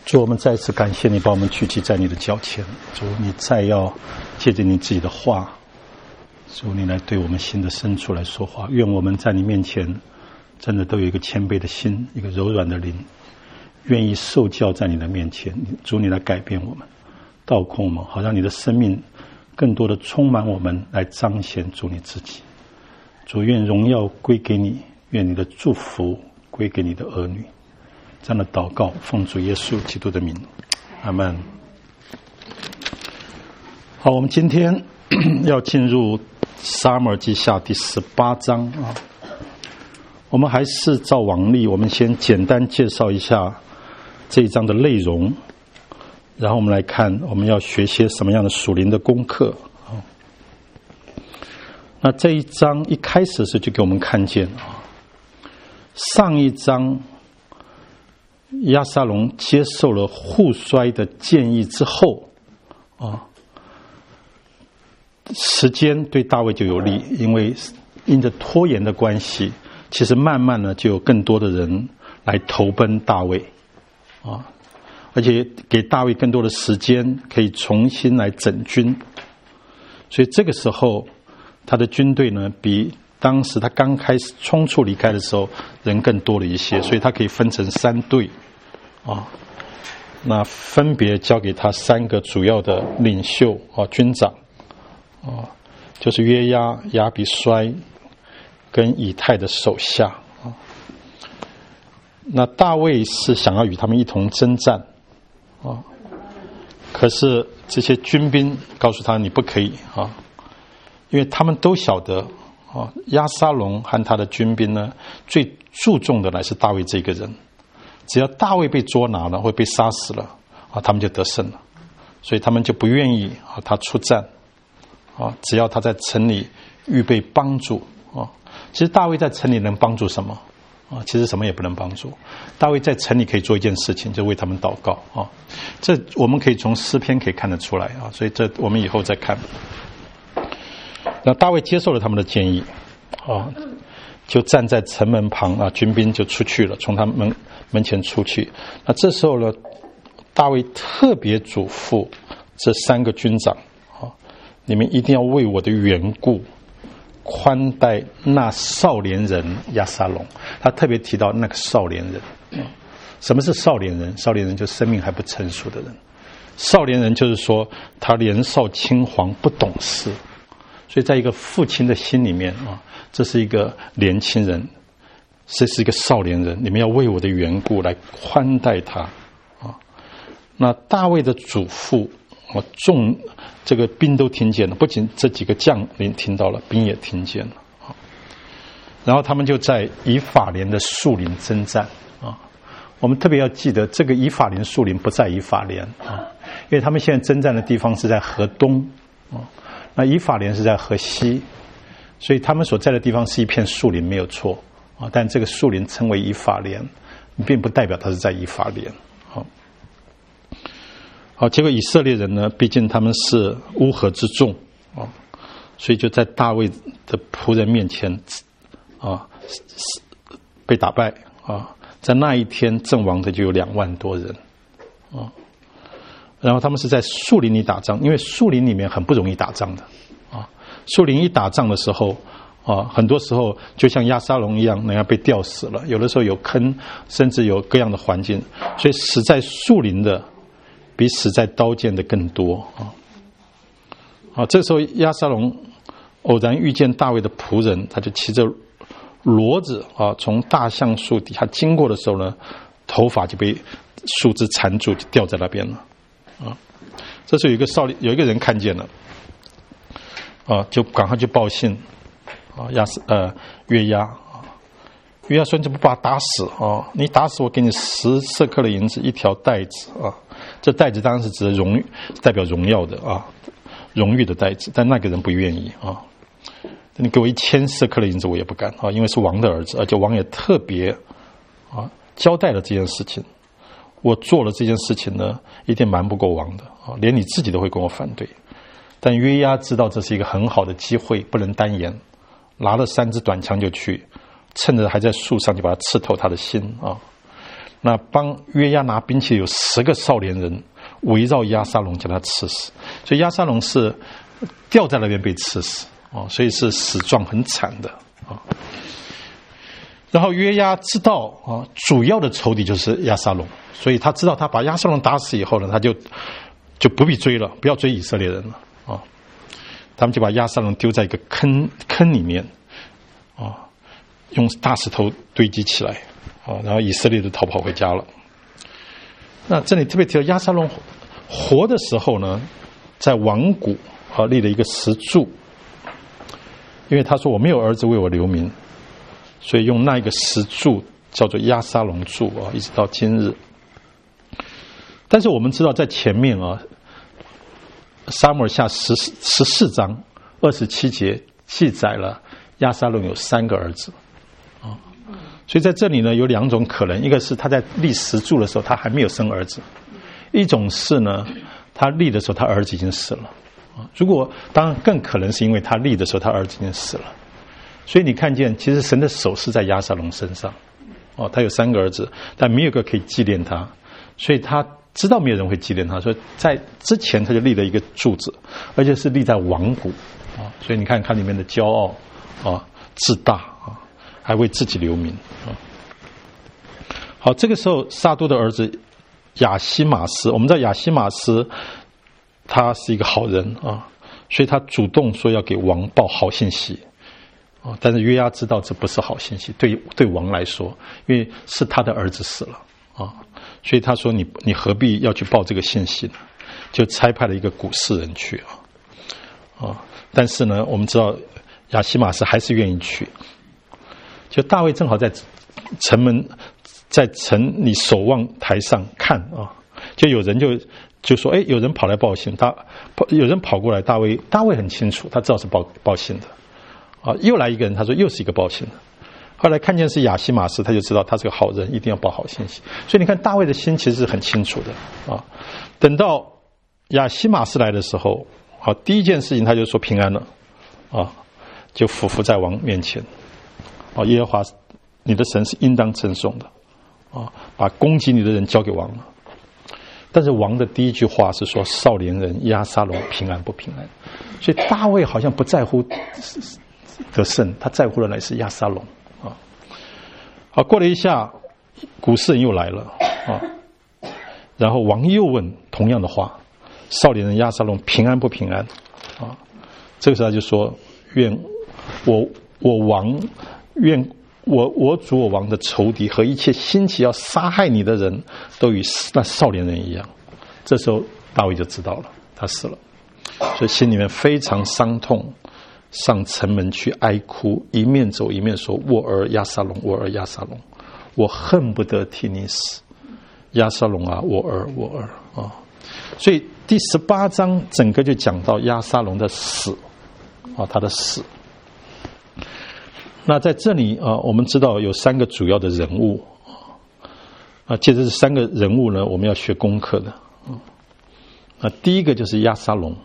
主，我们再次感谢你把我们聚集在你的脚前。主，你再要借着你自己的话，主，你来对我们心的深处来说话。愿我们在你面前真的都有一个谦卑的心，一个柔软的灵，愿意受教在你的面前。主，你来改变我们，倒空我们，好让你的生命更多的充满我们，来彰显主你自己。主，愿荣耀归给你，愿你的祝福归给你的儿女。这样的祷告，奉主耶稣基督的名，阿们。好，我们今天要进入撒母耳记下第18章啊。我们还是照往例，我们先简单介绍一下这一章的内容，然后我们来看我们要学些什么样的属灵的功课啊。那这一章一开始是就给我们看见啊，上一章押沙龙接受了户筛的建议之后啊，时间对大卫就有利，因着拖延的关系，其实慢慢呢就有更多的人来投奔大卫啊，而且给大卫更多的时间可以重新来整军，所以这个时候他的军队呢比当时他刚开始冲出离开的时候人更多了一些，所以他可以分成3队啊，那分别交给他3个主要的领袖啊，军长啊，就是约押、亚比筛跟以太的手下啊。那大卫是想要与他们一同征战啊，可是这些军兵告诉他你不可以啊，因为他们都晓得啊，押沙龙和他的军兵呢，最注重的乃是大卫这个人，只要大卫被捉拿了或被杀死了啊，他们就得胜了，所以他们就不愿意啊他出战啊，只要他在城里预备帮助啊。其实大卫在城里能帮助什么啊？其实什么也不能帮助。大卫在城里可以做一件事情，就为他们祷告啊。这我们可以从诗篇可以看得出来啊，所以这我们以后再看。那大卫接受了他们的建议啊，就站在城门旁啊，军兵就出去了，从他门前出去。那这时候呢，大卫特别嘱咐这3个军长啊，你们一定要为我的缘故宽待那少年人押沙龙。他特别提到那个少年人。什么是少年人？少年人就是生命还不成熟的人。少年人就是说他年少轻狂，不懂事。所以在一个父亲的心里面啊，这是一个年轻人，这是一个少年人，你们要为我的缘故来宽待他啊。那大卫的嘱咐啊，这个兵都听见了，不仅这几个将领听到了，兵也听见了啊。然后他们就在以法莲的树林征战啊。我们特别要记得，这个以法莲树林不在以法莲啊，因为他们现在征战的地方是在河东啊。那以法莲是在河西，所以他们所在的地方是一片树林，没有错啊。但这个树林称为以法莲，并不代表它是在以法莲。好，结果以色列人呢，毕竟他们是乌合之众啊，所以就在大卫的仆人面前啊被打败啊。在那一天阵亡的就有2万多人啊。然后他们是在树林里打仗，因为树林里面很不容易打仗的啊。树林一打仗的时候啊，很多时候就像押沙龙一样，人家被吊死了，有的时候有坑，甚至有各样的环境，所以死在树林的比死在刀剑的更多啊。这时候押沙龙偶然遇见大卫的仆人，他就骑着骡子啊，从大橡树底下经过的时候呢，头发就被树枝缠住，就掉在那边了啊。这时候有一个人看见了啊，就赶快去报信啊，约押啊。约押说：“你怎么不把他打死啊？你打死我，给你10舍客勒银子1条带子啊。”这带子当然是指的代表荣耀的啊，荣誉的带子。但那个人不愿意啊，你给我1000舍客勒银子我也不干啊，因为是王的儿子，而且王也特别啊交代了这件事情。我做了这件事情呢，一定瞒不过王的啊，连你自己都会跟我反对。但约押知道这是一个很好的机会，不能单言，拿了3支短枪就去，趁着还在树上就把他刺透他的心啊。 那帮约押拿兵器有10个少年人围绕押沙龙将他刺死，所以押沙龙是吊在那边被刺死所以是死状很惨的然后约押知道主要的仇敌就是押沙龙，所以他知道他把押沙龙打死以后呢，他就不必追了，不要追以色列人了他们就把押沙龙丢在一个坑里面用大石头堆积起来然后以色列就逃跑回家了。那这里特别提到押沙龙活的时候呢，在王谷立了一个石柱，因为他说我没有儿子为我留名，所以用那一个石柱叫做押沙龙柱一直到今日。但是我们知道在前面撒母耳下14章27节记载了押沙龙有3个儿子所以在这里呢有2种可能，一个是他在立石柱的时候他还没有生儿子，一种是呢他立的时候他儿子已经死了如果当然更可能是因为他立的时候他儿子已经死了，所以你看见其实神的手是在押沙龙身上他有3个儿子，但没有一个可以纪念他，所以他知道没有人会纪念他，所以在之前他就立了一个柱子，而且是立在王谷所以你看里面的骄傲自大还为自己留名好，这个时候撒督的儿子亚西玛斯，我们知道亚西玛斯他是一个好人所以他主动说要给王报好信息但是约押知道这不是好信息，对王来说，因为是他的儿子死了所以他说你何必要去报这个信息呢？就差派了一个古示人去但是呢我们知道亚西玛斯还是愿意去，就大卫正好在城门在城里守望台上看就有人就说有人跑来报信，有人跑过来，大卫很清楚，他知道是报信的又来一个人，他说又是一个报信的，后来看见是亚西玛斯，他就知道他是个好人，一定要报好信息。所以你看大卫的心其实是很清楚的等到亚西玛斯来的时候第一件事情他就说平安了就俯伏在王面前耶和华你的神是应当称颂的把攻击你的人交给王了。但是王的第一句话是说少年人押沙龙平安不平安，所以大卫好像不在乎得胜，他在乎的乃是押沙龙好，过了一下古示人又来了然后王又问同样的话，少年人押沙龙平安不平安这个时候他就说愿我主我王的仇敌和一切兴起要杀害你的人都与那少年人一样。这时候大卫就知道了他死了，所以心里面非常伤痛，上城门去哀哭，一面走一面说我儿押沙龙，我儿押沙龙，我恨不得替你死，押沙龙啊，我儿所以第18章整个就讲到押沙龙的死他的死。那在这里我们知道有3个主要的人物借着这3个人物呢，我们要学功课的第一个就是押沙龙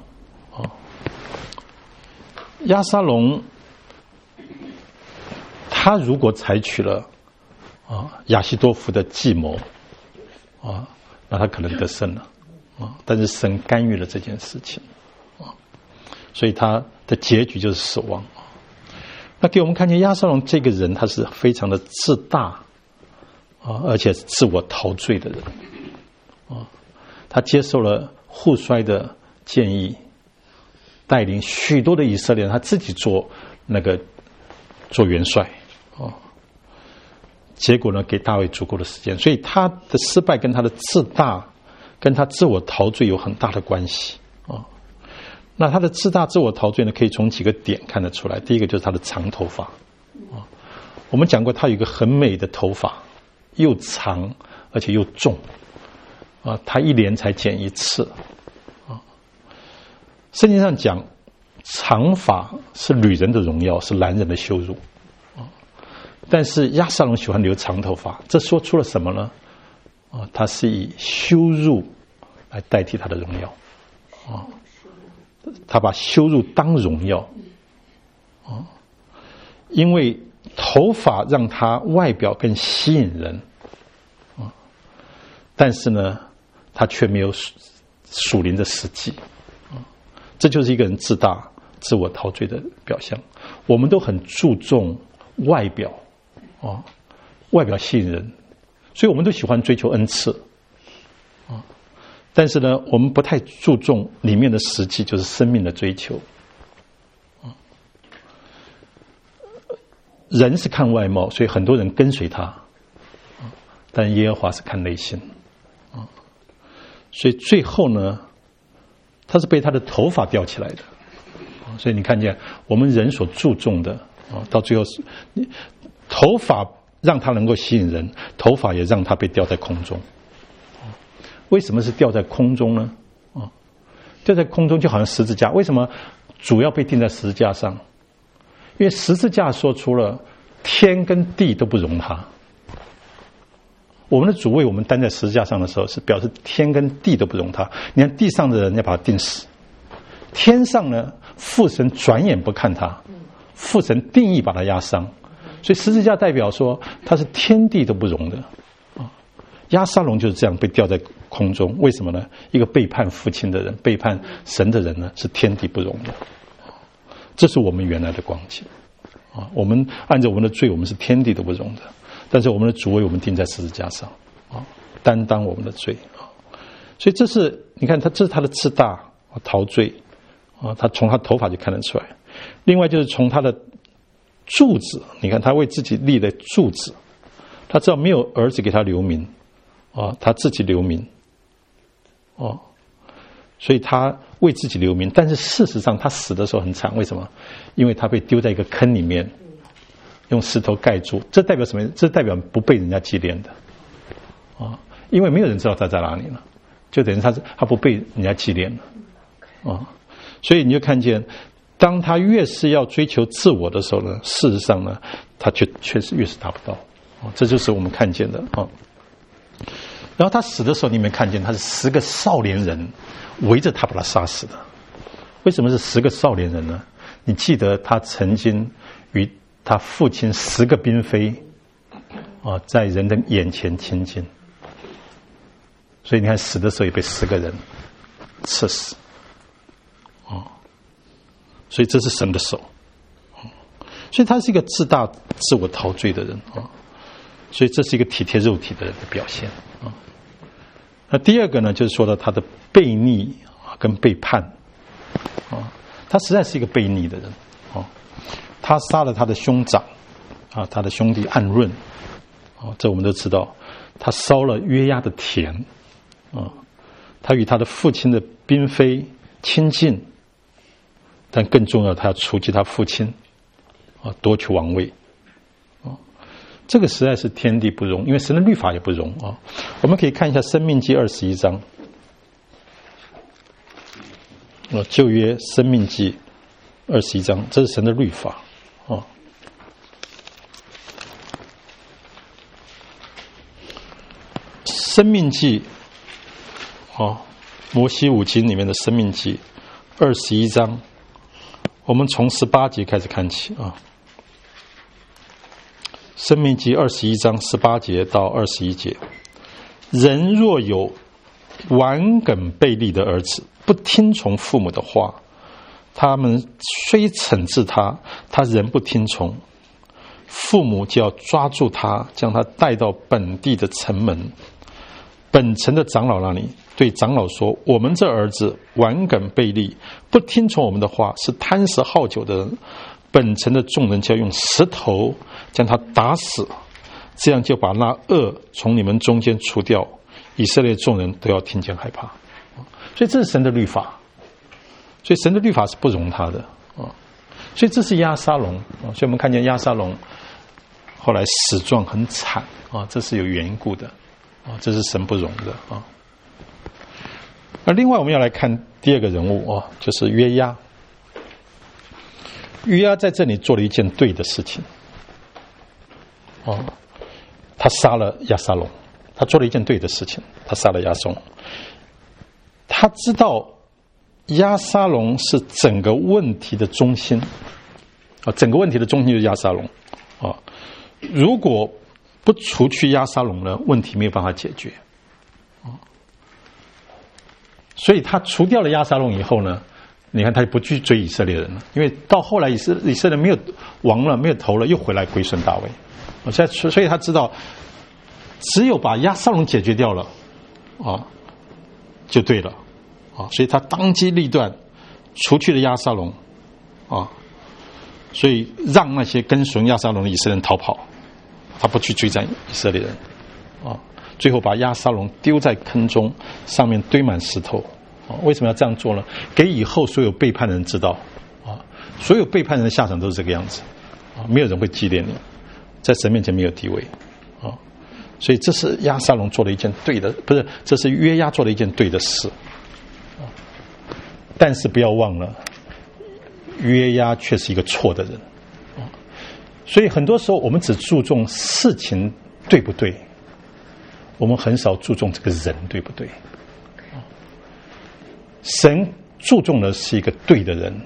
押沙龙他如果采取了亚希多弗的计谋那他可能得胜了但是神干预了这件事情所以他的结局就是死亡那给我们看见押沙龙这个人他是非常的自大而且自我陶醉的人他接受了户衰的建议，带领许多的以色列人，他自己做元帅结果呢给大卫足够的时间，所以他的失败跟他的自大跟他自我陶醉有很大的关系那他的自大自我陶醉呢，可以从几个点看得出来。第一个就是他的长头发我们讲过他有一个很美的头发，又长而且又重他1年才剪1次圣经上讲长发是女人的荣耀，是男人的羞辱但是押沙龙喜欢留长头发，这说出了什么呢他是以羞辱来代替他的荣耀他把羞辱当荣耀因为头发让他外表更吸引人但是呢，他却没有属灵的实际，这就是一个人自大、自我陶醉的表象。我们都很注重外表，外表吸引人，所以我们都喜欢追求恩赐，但是呢，我们不太注重里面的实际，就是生命的追求。人是看外貌，所以很多人跟随他，但耶和华是看内心，所以最后呢，他是被他的头发吊起来的，所以你看见我们人所注重的到最后是头发让他能够吸引人，头发也让他被吊在空中。为什么是吊在空中呢？吊在空中就好像十字架，为什么主要被钉在十字架上？因为十字架说出了天跟地都不容他。我们的主为我们担在十字架上的时候，是表示天跟地都不容他。你看地上的人要把他钉死，天上呢，父神转眼不看他，父神定义把他压伤。所以十字架代表说他是天地都不容的。押沙龙就是这样被吊在空中，为什么呢？一个背叛父亲的人，背叛神的人呢，是天地不容的。这是我们原来的光景我们按照我们的罪，我们是天地都不容的，但是我们的主为我们钉在十字架上担当我们的罪所以这是你看这是他的自大陶醉他从他头发就看得出来。另外就是从他的柱子，你看他为自己立的柱子，他知道没有儿子给他留名他自己留名所以他为自己留名。但是事实上他死的时候很惨，为什么？因为他被丢在一个坑里面，用石头盖住。这代表什么？这代表不被人家纪念的因为没有人知道他在哪里了，就等于他不被人家纪念了所以你就看见，当他越是要追求自我的时候呢，事实上呢，他确实越是达不到这就是我们看见的然后他死的时候，你有没有看见他是10个少年人围着他把他杀死的？为什么是10个少年人呢？你记得他曾经与他父亲10个嫔妃在人的眼前亲近，所以你看死的时候也被10个人刺死所以这是神的手所以他是一个自大、自我陶醉的人所以这是一个体贴肉体的人的表现那第二个呢，就是说到他的悖逆跟背叛他实在是一个悖逆的人他杀了他的兄长他的兄弟暗润这我们都知道。他烧了约押的田他与他的父亲的嫔妃亲近，但更重要，他要除去他父亲夺取王位这个实在是天地不容，因为神的律法也不容我们可以看一下申命记21章旧约申命记21章，这是神的律法申命记摩西五经里面的申命记21章，我们从18节开始看起申命记21章18节到21节，人若有顽梗悖逆的儿子，不听从父母的话，他们虽惩治他，他仍不听从，父母就要抓住他，将他带到本地的城门，本城的长老那里，对长老说，我们这儿子顽梗悖逆，不听从我们的话，是贪食好酒的人，本城的众人就要用石头将他打死，这样就把那恶从你们中间除掉，以色列众人都要听见害怕。所以这是神的律法，所以神的律法是不容他的所以这是押沙龙所以我们看见押沙龙后来死状很惨这是有缘故的这是神不容的那另外我们要来看第二个人物就是约押。约押在这里做了一件对的事情他杀了押沙龙，他做了一件对的事情，他杀了押沙龙。他知道押沙龙是整个问题的中心整个问题的中心就是押沙龙如果不除去押沙龙呢，问题没有办法解决所以他除掉了押沙龙以后呢，你看他就不去追以色列人了，因为到后来以色列没有王了，没有头了，又回来归顺大卫。所以他知道，只有把押沙龙解决掉了，就对了，所以他当机立断，除去了押沙龙，所以让那些跟随押沙龙的以色列人逃跑，他不去追战以色列人，最后把押沙龙丢在坑中，上面堆满石头。为什么要这样做呢？给以后所有背叛的人知道，所有背叛人的下场都是这个样子，没有人会纪念你，在神面前没有地位，所以这是押沙龙做了一件对的，不是，这是约押做了一件对的事。但是不要忘了，约押却是一个错的人，所以很多时候我们只注重事情对不对，我们很少注重这个人对不对。神注重的是一个对的人，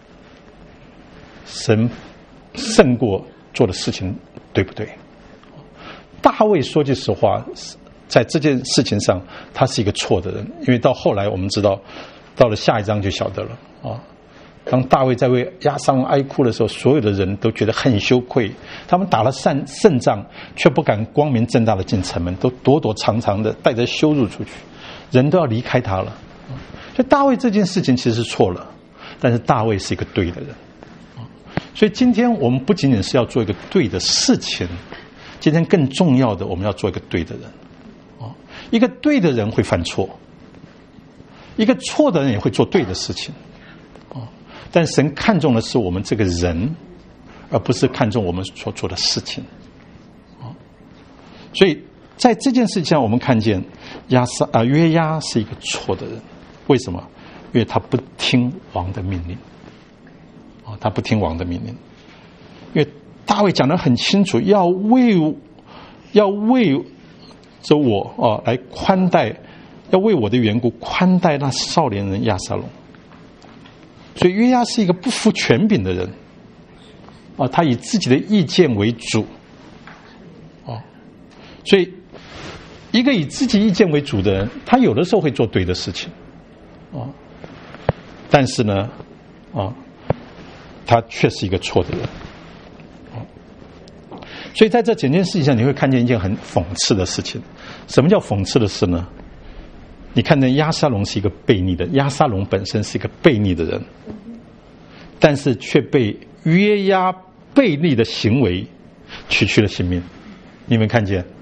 神胜过做的事情对不对。大卫说句实话，在这件事情上他是一个错的人，因为到后来我们知道，到了下一章就晓得了当大卫在为押沙龙哀哭的时候，所有的人都觉得很羞愧，他们打了胜仗，却不敢光明正大的进城门，都躲躲藏藏的带着羞辱出去，人都要离开他了。所以大卫这件事情其实是错了，但是大卫是一个对的人。所以今天我们不仅仅是要做一个对的事情，今天更重要的，我们要做一个对的人。一个对的人会犯错，一个错的人也会做对的事情。但神看重的是我们这个人，而不是看重我们所做的事情。所以在这件事情上，我们看见约押是一个错的人。为什么？因为他不听王的命令。他不听王的命令。因为大卫讲得很清楚，要为着我来宽待，要为我的缘故宽待那少年人押沙龙。所以约押是一个不服权柄的人，他以自己的意见为主，所以一个以自己意见为主的人，他有的时候会做对的事情，但是呢，他却是一个错的人，所以在这整件事情上，你会看见一件很讽刺的事情。什么叫讽刺的事呢？你看见押沙龙是一个悖逆的，押沙龙本身是一个悖逆的人，但是却被约押悖逆的行为取去了性命。你们看见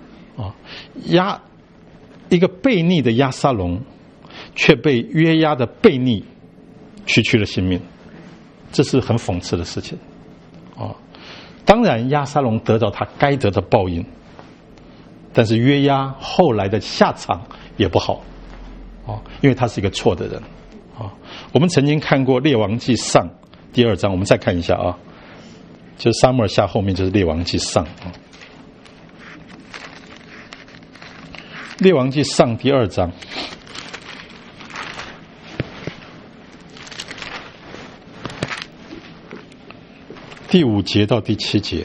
一个悖逆的押沙龙，却被约押的悖逆取去了性命，这是很讽刺的事情。当然押沙龙得到他该得的报应，但是约押后来的下场也不好，因为他是一个错的人。我们曾经看过列王记上第2章，我们再看一下就是撒母耳下后面就是列王记上。列王记上第2章第5节到第7节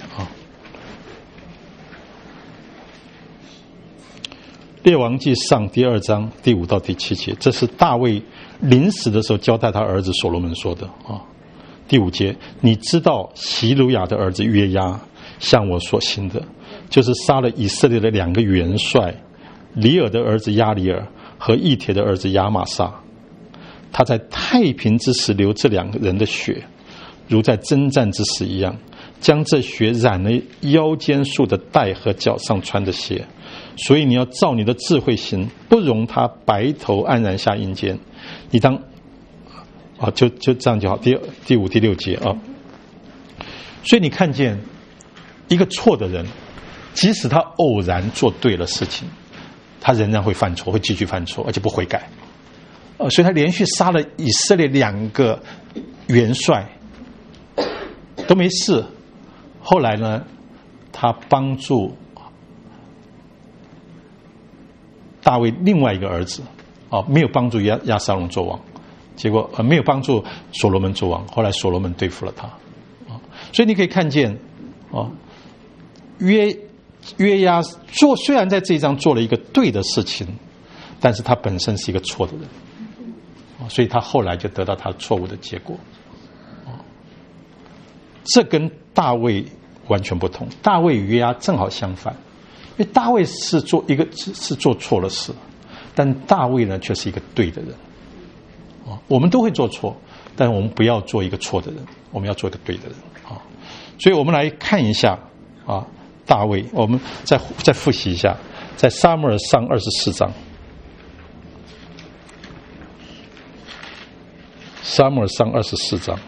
列王记上第2章第5到第7节，这是大卫临死的时候交代他儿子所罗门说的第5节，你知道希鲁雅的儿子约押向我所行的，就是杀了以色列的2个元帅，里尔的儿子亚里尔和以铁的儿子亚玛撒。他在太平之时流这2个人的血，如在征战之时一样，将这血染了腰间束的带和脚上穿的鞋。所以你要照你的智慧行，不容他白头安然下阴间。你当就这样就好。第5、第6节所以你看见一个错的人，即使他偶然做对了事情，他仍然会犯错，会继续犯错，而且不悔改。所以他连续杀了以色列2个元帅都没事。后来呢，他帮助大卫另外一个儿子没有帮助押沙龙做王，结果没有帮助所罗门做王，后来所罗门对付了他。所以你可以看见约押虽然在这一章做了一个对的事情， 但是他本身是一个错的人，所以他后来就得到他错误的结果。这跟大卫完全不同，大卫与约押正好相反，因为大卫是做错了事，但大卫呢却是一个对的人。我们都会做错，但我们不要做一个错的人，我们要做一个对的人。所以我们来看一下大卫，我们再复习一下，在撒母耳上24章，撒母耳上24章。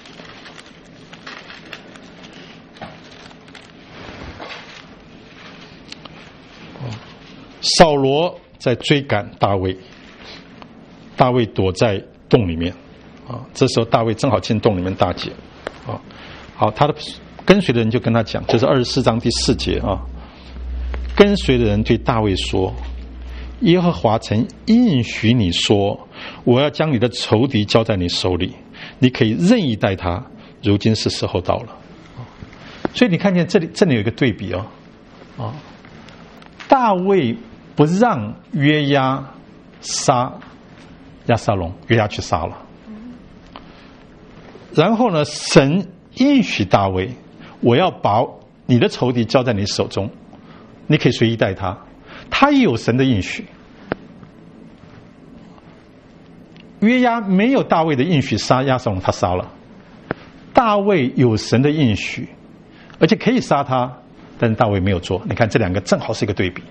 扫罗在追赶大卫，大卫躲在洞里面这时候大卫正好进洞里面大解好，他的跟随的人就跟他讲，就是24章第4节跟随的人对大卫说，耶和华曾应许你说，我要将你的仇敌交在你手里，你可以任意待他，如今是时候到了。所以你看见这里有一个对比大卫不让约押杀押沙龙，约押去杀了。然后呢，神应许大卫，我要把你的仇敌交在你手中，你可以随意待他。他也有神的应许。约押没有大卫的应许杀押沙龙，他杀了。大卫有神的应许，而且可以杀他，但是大卫没有做。你看这两个正好是一个对比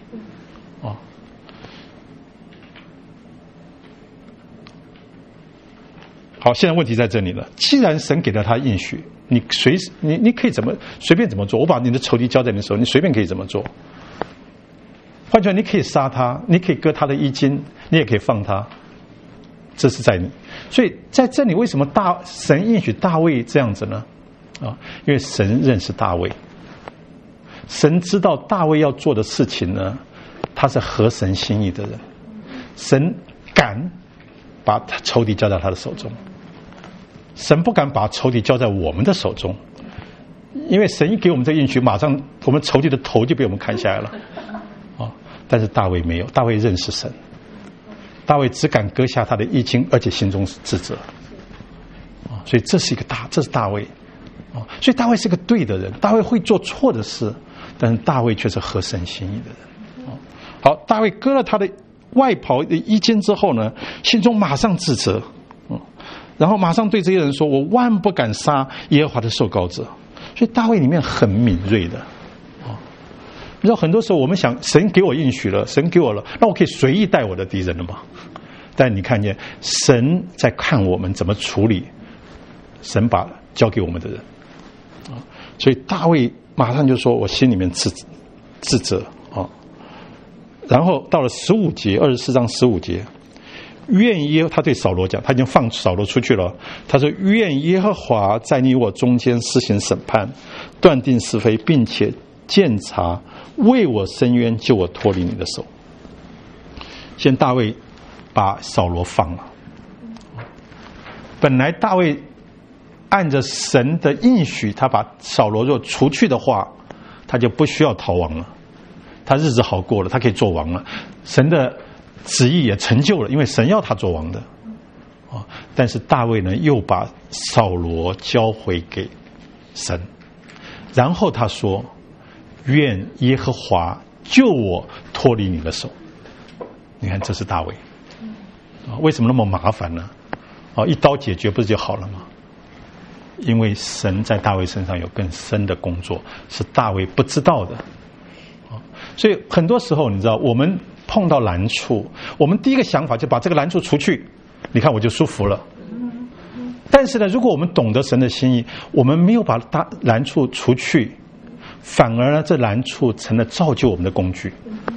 好，现在问题在这里了。既然神给了他应许，你可以随便怎么做。我把你的仇敌交在你手，你随便可以怎么做。换句话，你可以杀他，你可以割他的衣襟，你也可以放他，这是在你。所以在这里，为什么神应许大卫这样子呢？因为神认识大卫，神知道大卫要做的事情呢，他是合神心意的人，神敢把仇敌交在他的手中。神不敢把仇敌交在我们的手中，因为神一给我们这应许，马上我们仇敌的头就被我们砍下来了但是大卫没有，大卫认识神，大卫只敢割下他的衣襟，而且心中自责所以这是大卫所以大卫是个对的人，大卫会做错的事，但是大卫却是合神心意的人好，大卫割了他的外袍的衣襟之后呢，心中马上自责然后马上对这些人说，我万不敢杀耶和华的受膏者。所以大卫里面很敏锐的你知道很多时候我们想，神给我应许了，神给我了，那我可以随意待我的敌人了吗？但你看见神在看我们怎么处理神把交给我们的人所以大卫马上就说，我心里面自责然后到了15节，24章15节，他对扫罗讲，他已经放扫罗出去了，他说，愿耶和华在你我中间施行审判，断定是非，并且鉴察，为我伸冤，救我脱离你的手。现在大卫把扫罗放了，本来大卫按着神的应许，他把扫罗若除去的话，他就不需要逃亡了，他日子好过了，他可以做王了，神的旨意也成就了，因为神要他做王的但是大卫呢，又把扫罗交回给神，然后他说，愿耶和华救我脱离你的手。你看这是大卫为什么那么麻烦呢一刀解决不是就好了吗？因为神在大卫身上有更深的工作，是大卫不知道的所以很多时候你知道，我们碰到难处，我们第一个想法就把这个难处除去，你看我就舒服了。但是呢，如果我们懂得神的心意，我们没有把难处除去，反而呢，这难处成了造就我们的工具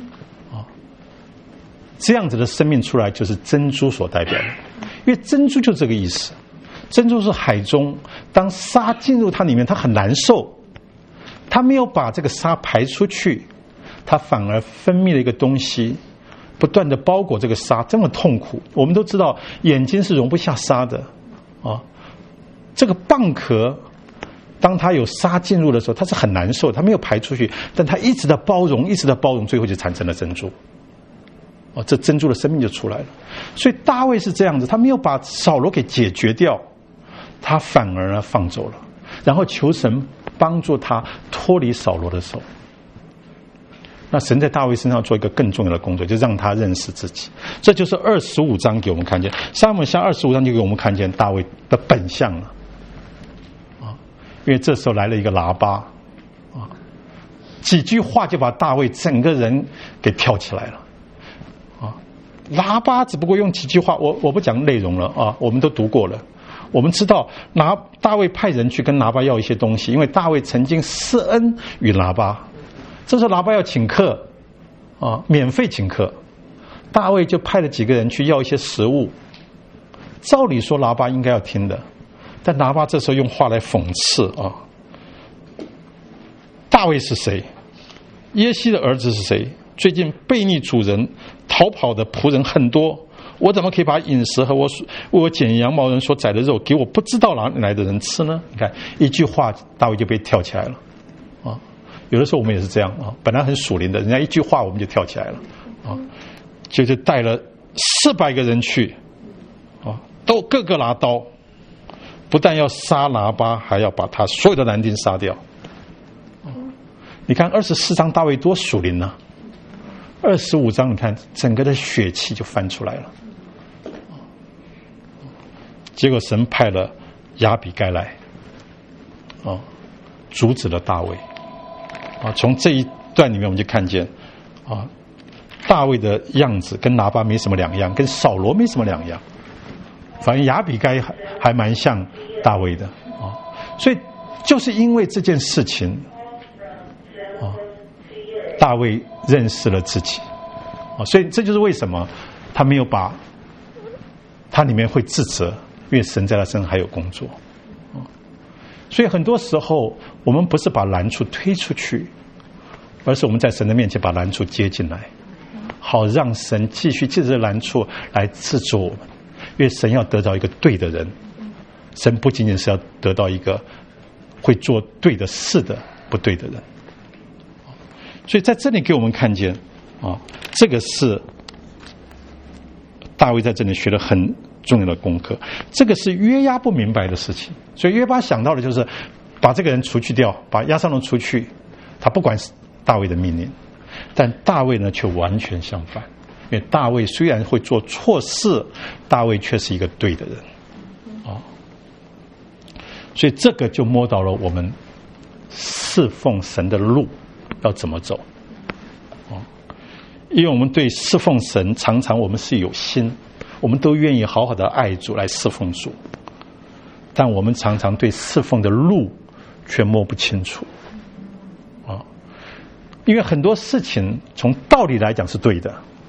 这样子的生命出来就是珍珠所代表的，因为珍珠就这个意思。珍珠是海中，当沙进入它里面，它很难受，它没有把这个沙排出去，它反而分泌了一个东西，不断的包裹这个沙，这么痛苦。我们都知道眼睛是容不下沙的这个蚌壳当它有沙进入的时候，它是很难受，它没有排出去，但它一直的包容，一直的包容，最后就产生了珍珠这珍珠的生命就出来了。所以大卫是这样子，他没有把扫罗给解决掉，他反而呢放走了，然后求神帮助他脱离扫罗的手。那神在大卫身上做一个更重要的工作，就让他认识自己。这就是25章给我们看见，撒母耳记下25章就给我们看见大卫的本相了。因为这时候来了一个喇叭，几句话就把大卫整个人给跳起来了。喇叭只不过用几句话，我不讲内容了我们都读过了。我们知道大卫派人去跟喇叭要一些东西，因为大卫曾经施恩于喇叭。这时候喇叭要请客免费请客，大卫就派了几个人去要一些食物。照理说喇叭应该要听的，但喇叭这时候用话来讽刺大卫是谁？耶西的儿子是谁？最近背逆主人逃跑的仆人很多，我怎么可以把饮食和我剪羊毛人所宰的肉给我不知道哪里来的人吃呢？你看一句话大卫就被跳起来了有的时候我们也是这样本来很属灵的，人家一句话我们就跳起来了就带了400个人去都个个拿刀，不但要杀拿巴，还要把他所有的男丁杀掉你看24章大卫多属灵呢，25章你看整个的血气就翻出来了结果神派了亚比该来阻止了大卫从这一段里面我们就看见大卫的样子跟拿巴没什么两样，跟扫罗没什么两样，反正亚比该还蛮像大卫的所以就是因为这件事情大卫认识了自己所以这就是为什么他没有把他里面会自责，因为神在他身上还有工作所以很多时候我们不是把难处推出去，而是我们在神的面前把难处接进来，好让神继续借着难处来制作我们，因为神要得到一个对的人，神不仅仅是要得到一个会做对的事的不对的人所以在这里给我们看见这个是大卫在这里学了很重要的功课，这个是约押不明白的事情，所以约押想到的就是把这个人除去掉，把押沙龙除去，他不管大卫的命令。但大卫呢却完全相反，因为大卫虽然会做错事，大卫却是一个对的人所以这个就摸到了我们侍奉神的路要怎么走因为我们对侍奉神常常我们是有心，我们都愿意好好的爱主来侍奉主，但我们常常对侍奉的路却摸不清楚因为很多事情从道理来讲是对的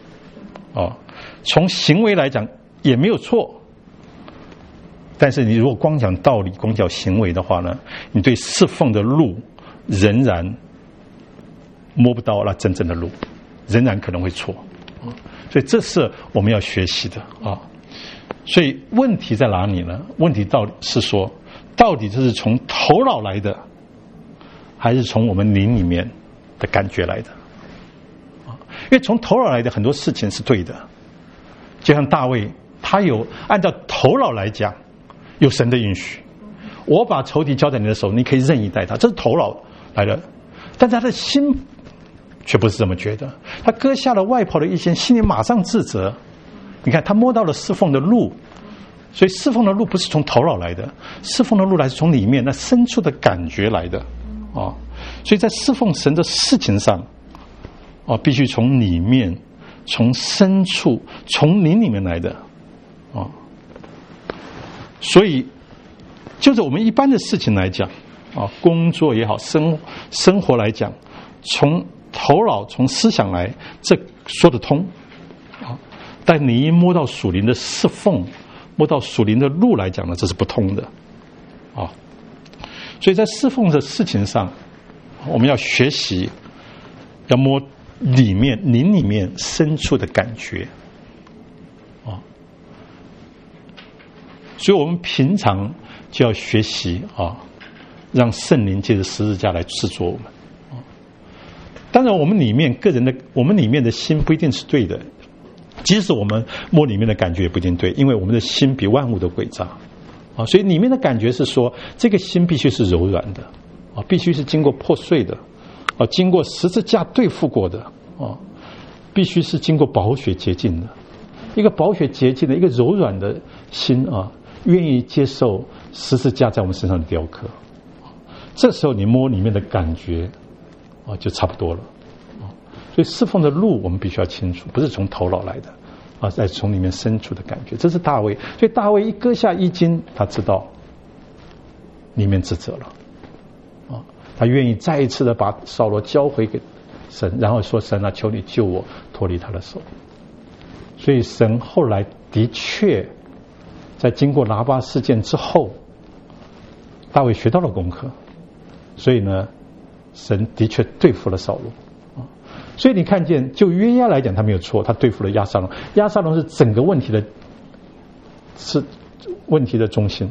从行为来讲也没有错，但是你如果光讲道理光讲行为的话呢，你对侍奉的路仍然摸不到那真正的路，仍然可能会错所以这是我们要学习的所以问题在哪里呢？问题是说到底这是从头脑来的，还是从我们灵里面的感觉来的因为从头脑来的很多事情是对的，就像大卫他有按照头脑来讲有神的允许，我把仇敌交在你的手，你可以任意待他，这是头脑来的，但他的心却不是这么觉得，他割下了外袍的一件，心里马上自责。你看他摸到了侍奉的路，所以侍奉的路不是从头脑来的，侍奉的路来自从里面那深处的感觉来的所以在侍奉神的事情上必须从里面从深处从灵里面来的所以就是我们一般的事情来讲工作也好生活来讲，从头脑从思想来这说得通但你一摸到属灵的侍奉，摸到属灵的路来讲呢，这是不通的所以在侍奉的事情上我们要学习，要摸里面灵里面深处的感觉所以我们平常就要学习让圣灵借着十字架来制作我们当然我们里面个人的我们里面的心不一定是对的， 即使我们摸里面的感觉也不一定对，因为我们的心比万物都诡诈啊，所以里面的感觉是说，这个心必须是柔软的啊，必须是经过破碎的啊，经过十字架对付过的啊，必须是经过宝血洁净的。一个宝血洁净的、一个柔软的心啊，愿意接受十字架在我们身上的雕刻。这时候你摸里面的感觉啊，就差不多了啊。所以侍奉的路我们必须要清楚，不是从头脑来的啊，再从里面深处的感觉。这是大卫，所以大卫一割下衣襟，他知道里面自责了啊，他愿意再一次的把扫罗交回给神，然后说：“神啊，求你救我脱离他的手。”所以神后来的确在经过拿巴事件之后，大卫学到了功课，所以呢，神的确对付了扫罗啊。所以你看见，就约押来讲，他没有错，他对付了押沙龙。押沙龙是整个问题的中心。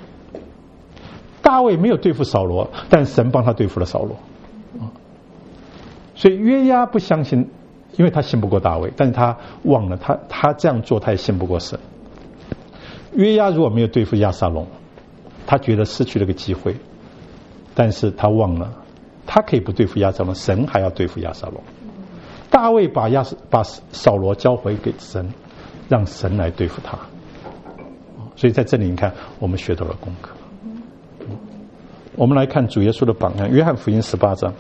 大卫没有对付扫罗，但神帮他对付了扫罗啊。所以约押不相信。因为他信不过大卫，但是他忘了他这样做他也信不过神。约押如果没有对付押沙龙，他觉得失去了个机会，但是他忘了他可以不对付押沙龙，神还要对付押沙龙。大卫把扫罗交回给神，让神来对付他。所以在这里你看我们学到了功课。我们来看主耶稣的榜样，约翰福音18章。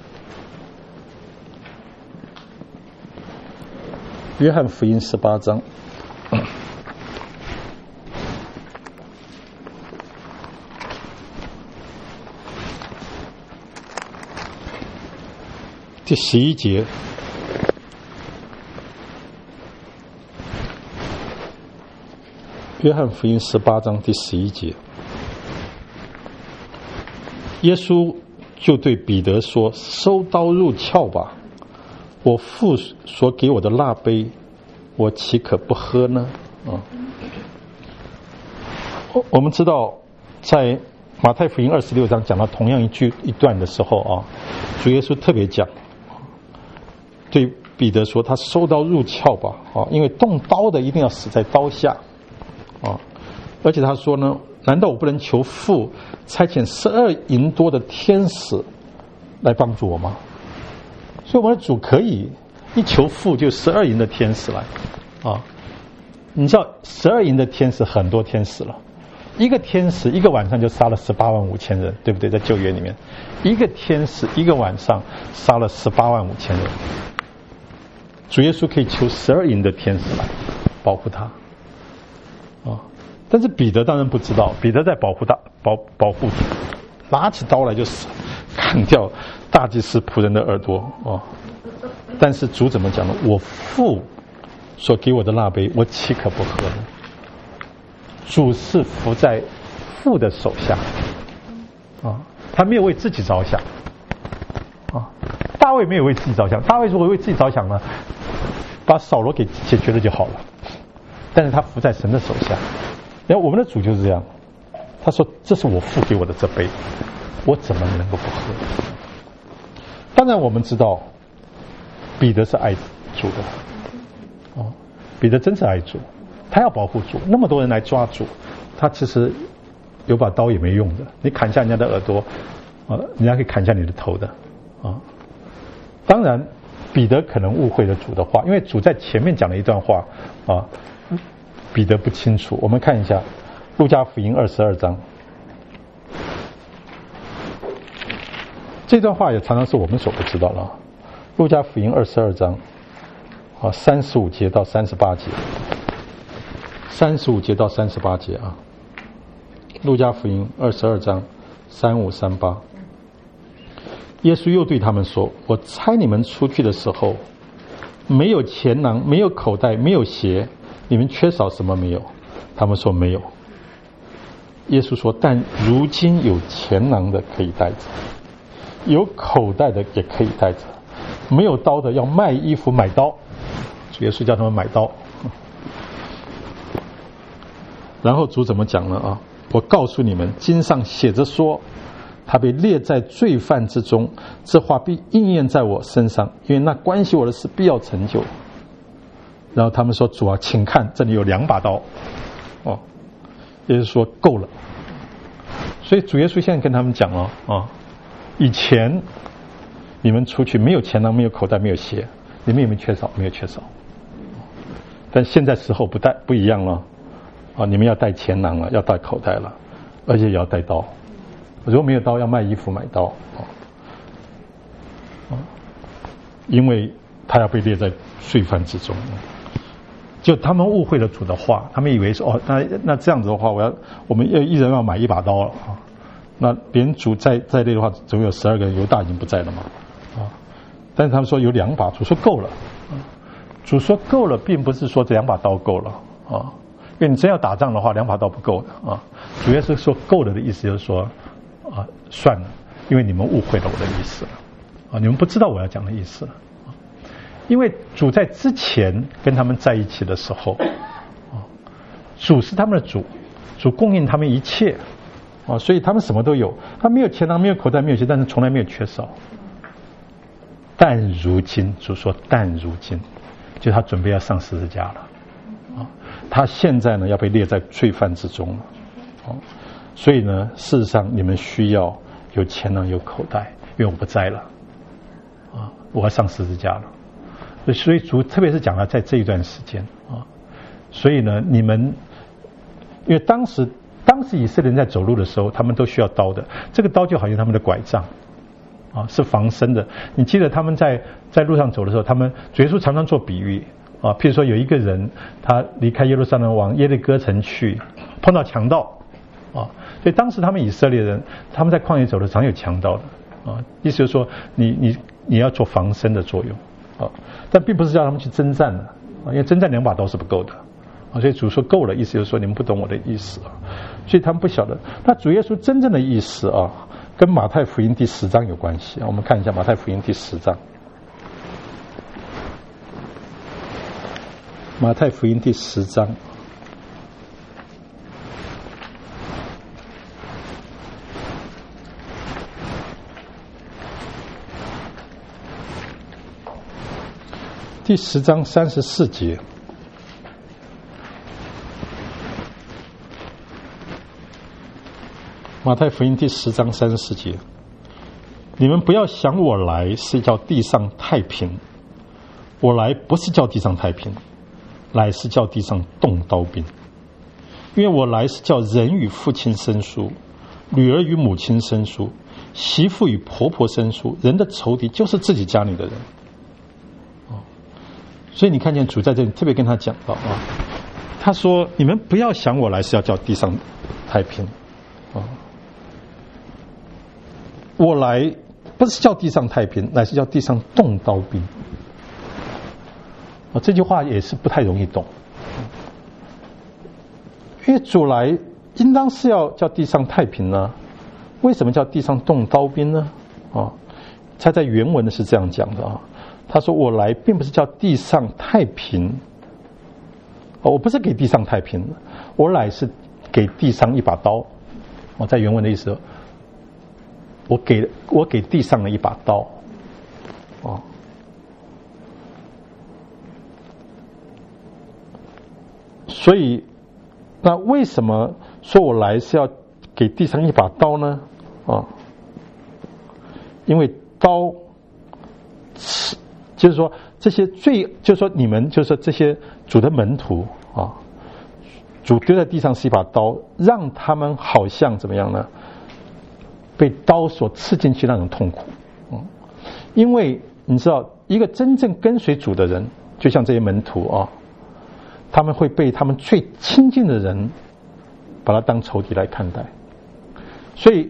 约翰福音18章第11节，约翰福音18章第11节，耶稣就对彼得说：“收刀入鞘吧，我父所给我的那杯，我岂可不喝呢？”我们知道，在马太福音26章讲到同样一段的时候啊，主耶稣特别讲，对彼得说：“他收刀入鞘吧，啊，因为动刀的一定要死在刀下，啊，而且他说呢，难道我不能求父差遣12营多的天使来帮助我吗？”所以我们的主可以一求父就12营的天使来啊！你知道12营的天使很多天使了，一个天使一个晚上就杀了185000人，对不对？在旧约里面，一个天使一个晚上杀了185000人。主耶稣可以求12营的天使来保护他啊！但是彼得当然不知道，彼得在保护主，拿起刀来就死，砍掉大祭司仆人的耳朵啊！但是主怎么讲呢？我父所给我的那杯，我岂可不喝呢？主是服在父的手下啊，他没有为自己着想啊。大卫没有为自己着想，大卫如果为自己着想呢，把扫罗给解决了就好了。但是他服在神的手下。然后我们的主就是这样，他说：“这是我父给我的这杯，我怎么能够不喝？”当然我们知道彼得是爱主的彼得真是爱主，他要保护主，那么多人来抓主，他其实有把刀也没用的，你砍下人家的耳朵人家可以砍下你的头的当然彼得可能误会了主的话，因为主在前面讲了一段话彼得不清楚。我们看一下路加福音22章，这段话也常常是我们所不知道了。路加福音22章35节到38节，35节到38节啊。路加福音22章35、38。耶稣又对他们说：“我差你们出去的时候，没有钱囊，没有口袋，没有鞋，你们缺少什么没有？”他们说没有。耶稣说：“但如今有钱囊的可以带着，有口袋的也可以带着，没有刀的要卖衣服买刀。”主耶稣叫他们买刀。然后主怎么讲呢？我告诉你们，经上写着说，他被列在罪犯之中，这话必应验在我身上，因为那关系我的事必要成就。 然后他们说：“主啊，请看，这里有2把刀。”哦，也就是说够了。所以主耶稣现在跟他们讲了啊，以前你们出去没有钱囊，没有口袋，没有鞋，你们有没有缺少？没有缺少。但现在时候不一样了啊！你们要带钱囊了，要带口袋了，而且也要带刀。如果没有刀，要卖衣服买刀因为他要被列在罪犯之中。就他们误会了主的话，他们以为说哦，那这样子的话，我们一人要买1把刀了啊。那别人主在内的话，总有12个人，犹大已经不在了嘛啊。但是他们说有2把，主说够了。主说够了，并不是说这2把刀够了啊，因为你真要打仗的话，2把刀不够的啊。主要是说够了的意思，就是说啊，算了，因为你们误会了我的意思了啊，你们不知道我要讲的意思了。因为主在之前跟他们在一起的时候，主是他们的主，主供应他们一切啊，所以他们什么都有，他没有钱囊，没有口袋，没有鞋，但是从来没有缺少。但如今，主说但如今，就他准备要上十字架了啊，他现在呢要被列在罪犯之中了啊，所以呢，事实上你们需要有钱囊有口袋，因为我不在了啊，我要上十字架了。所以主特别是讲了在这一段时间啊，所以呢，你们因为当时以色列人在走路的时候，他们都需要刀的，这个刀就好像他们的拐杖啊，是防身的。你记得他们在路上走的时候，主耶稣常常做比喻啊，譬如说有一个人他离开耶路撒冷往耶利哥城去，碰到强盗啊，所以当时他们以色列人他们在旷野走的常有强盗的啊，意思就是说你要做防身的作用。但并不是叫他们去征战的因为征战2把刀是不够的所以主说够了，意思就是说你们不懂我的意思所以他们不晓得。那主耶稣真正的意思跟马太福音第10章有关系我们看一下马太福音第10章。马太福音第10章。第10章34节，马太福音第10章34节，你们不要想我来是叫地上太平，我来不是叫地上太平，来是叫地上动刀兵，因为我来是叫人与父亲生疏，女儿与母亲生疏，媳妇与婆婆生疏，人的仇敌就是自己家里的人。所以你看见主在这里特别跟他讲到他说你们不要想我来是要叫地上太平我来不是叫地上太平，乃是叫地上动刀兵这句话也是不太容易懂因为主来应当是要叫地上太平呢，为什么叫地上动刀兵呢他在原文的是这样讲的他说我来并不是叫地上太平我不是给地上太平，我来是给地上1把刀在原文的意思我给地上了1把刀所以那为什么说我来是要给地上1把刀呢因为刀就是说这些就是说你们就是说这些主的门徒主丢在地上是1把刀，让他们好像怎么样呢？被刀所刺进去那种痛苦因为你知道一个真正跟随主的人，就像这些门徒他们会被他们最亲近的人把他当仇敌来看待，所以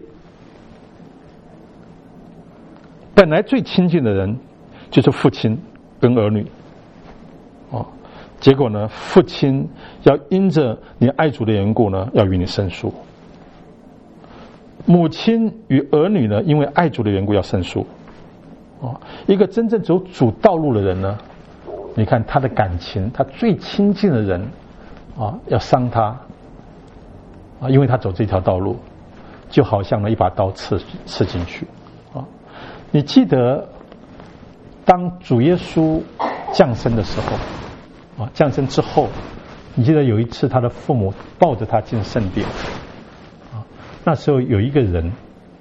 本来最亲近的人就是父亲跟儿女结果呢父亲要因着你爱主的缘故呢要与你生疏，母亲与儿女呢因为爱主的缘故要生疏一个真正走主道路的人呢，你看他的感情，他最亲近的人要伤他因为他走这条道路就好像1把刀刺进去你记得当主耶稣降生的时候降生之后，你记得有一次他的父母抱着他进圣殿，那时候有一个人，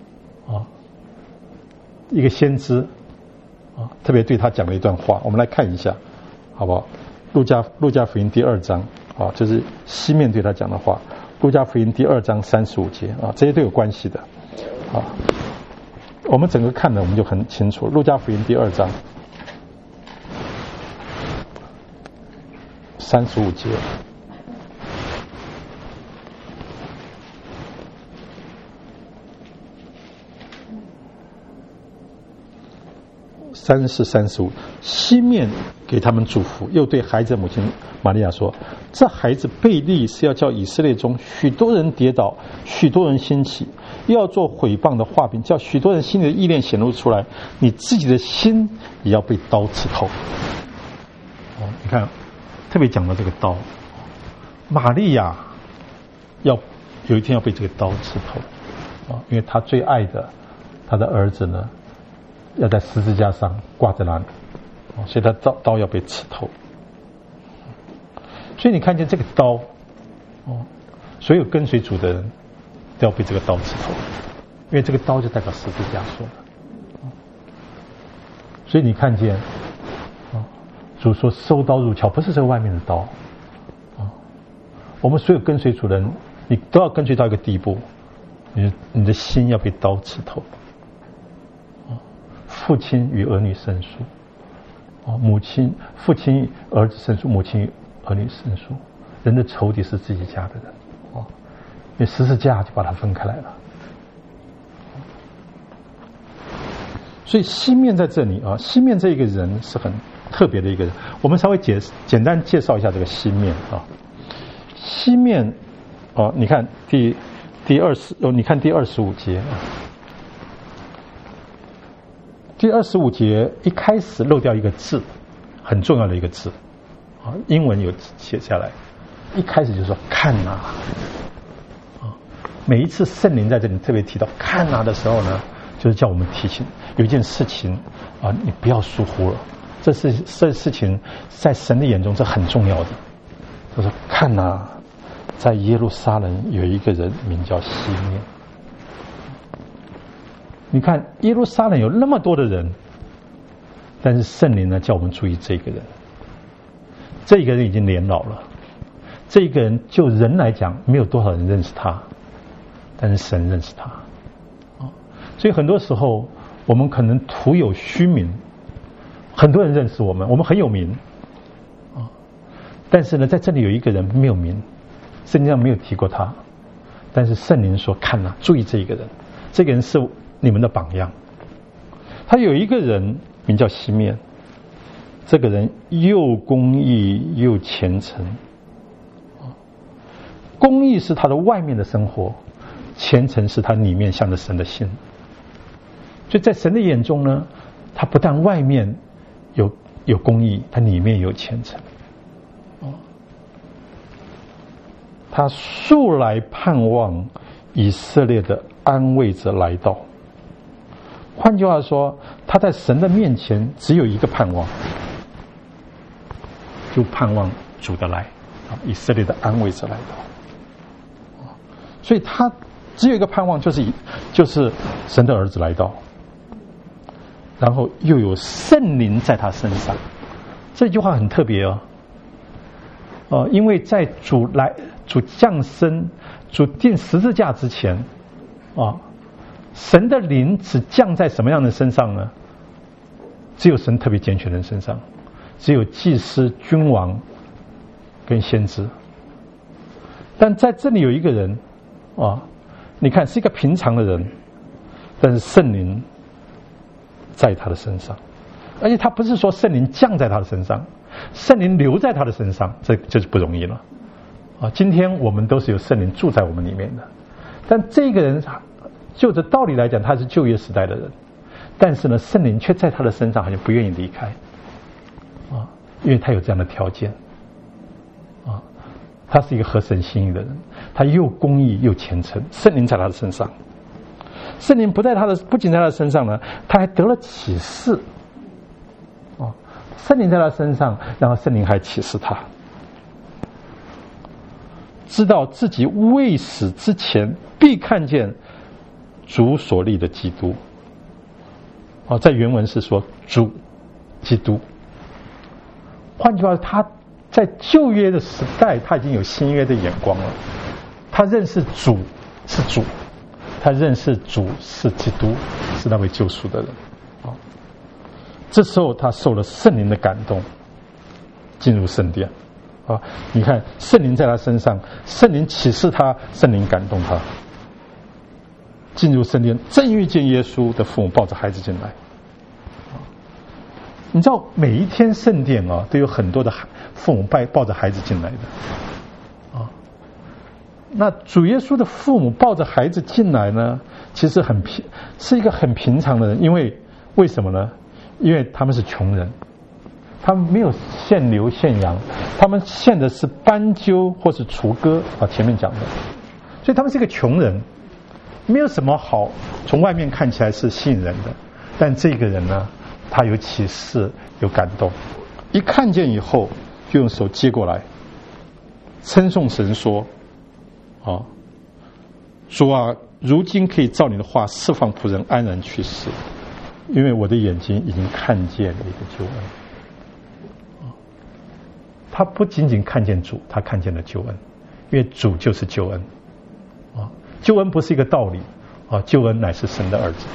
一个先知，特别对他讲了一段话，我们来看一下，好不好？路加福音第2章，就是西面对他讲的话。路加福音第2章35节，这些都有关系的，我们整个看的我们就很清楚。路加福音第2章35节。34、35，西面给他们祝福，又对孩子的母亲玛利亚说：“这孩子被立是要叫以色列中许多人跌倒，许多人兴起，又要做毁谤的话柄，叫许多人心里的意念显露出来。你自己的心也要被刀刺透。”你看，特别讲到这个刀，玛利亚要有一天要被这个刀刺透，因为她最爱的她的儿子呢，要在十字架上挂在那里，所以他刀要被刺透。所以你看见这个刀，所有跟随主的人都要被这个刀刺透，因为这个刀就代表十字架说的。所以你看见，主说收刀入鞘，不是这个外面的刀。我们所有跟随主的人，你都要跟随到一个地步，你的心要被刀刺透。父亲与儿女生疏，父亲与儿子生疏，母亲与儿女生疏。人的仇敌是自己家的人，因为十字架就把它分开来了。所以西面在这里西面这一个人是很特别的一个人。我们稍微简单介绍一下这个西面西面你看你看第25节第25节一开始漏掉一个字，很重要的一个字，英文有写下来，一开始就说看哪，每一次圣灵在这里特别提到看哪的时候呢，就是叫我们提醒有一件事情你不要疏忽了，这事情在神的眼中这很重要的。他说看哪，在耶路撒冷有一个人名叫西面。你看耶路撒冷有那么多的人，但是圣灵呢叫我们注意这个人。这个人已经年老了，这个人就人来讲没有多少人认识他，但是神认识他。所以很多时候我们可能徒有虚名，很多人认识我们，我们很有名但是呢在这里有一个人没有名，圣经上没有提过他，但是圣灵说看哪，注意这一个人，这个人是你们的榜样。他有一个人名叫西面，这个人又公义又虔诚。公义是他的外面的生活，虔诚是他里面向着神的心。所以在神的眼中呢，他不但外面有公义，他里面有虔诚。他素来盼望以色列的安慰者来到。换句话说，他在神的面前只有一个盼望，就盼望主的来，以色列的安慰者来到。所以他只有一个盼望，就是神的儿子来到，然后又有圣灵在他身上。这句话很特别因为在主降生、主钉十字架之前神的灵只降在什么样的身上呢？只有神特别拣选人身上，只有祭司、君王跟先知。但在这里有一个人你看是一个平常的人，但是圣灵在他的身上，而且他不是说圣灵降在他的身上，圣灵留在他的身上，这就不容易了今天我们都是有圣灵住在我们里面的，但这个人就这道理来讲，他是旧约时代的人，但是呢，圣灵却在他的身上好像不愿意离开因为他有这样的条件他是一个合神心意的人，他又公义又虔诚，圣灵在他的身上。圣灵不仅在他的身上呢，他还得了启示圣灵在他身上，然后圣灵还启示他，知道自己未死之前必看见主所立的基督。在原文是说主基督。换句话说，他在旧约的时代，他已经有新约的眼光了。他认识主是主，他认识主是基督，是那位救赎的人。这时候他受了圣灵的感动，进入圣殿。你看圣灵在他身上，圣灵启示他，圣灵感动他，进入圣殿，正遇见耶稣的父母抱着孩子进来。你知道每一天圣殿都有很多的父母抱着孩子进来的。那主耶稣的父母抱着孩子进来呢，其实是一个很平常的人。为什么呢？因为他们是穷人，他们没有献牛献羊，他们献的是斑鸠或是雏鸽前面讲的，所以他们是一个穷人，没有什么好从外面看起来是吸引人的。但这个人呢，他有启示，有感动，一看见以后就用手接过来，称颂神说：主啊，如今可以照你的话释放仆人安然去世，因为我的眼睛已经看见了一个救恩。他不仅仅看见主，他看见了救恩，因为主就是救恩。救恩不是一个道理，救恩乃是神的儿子。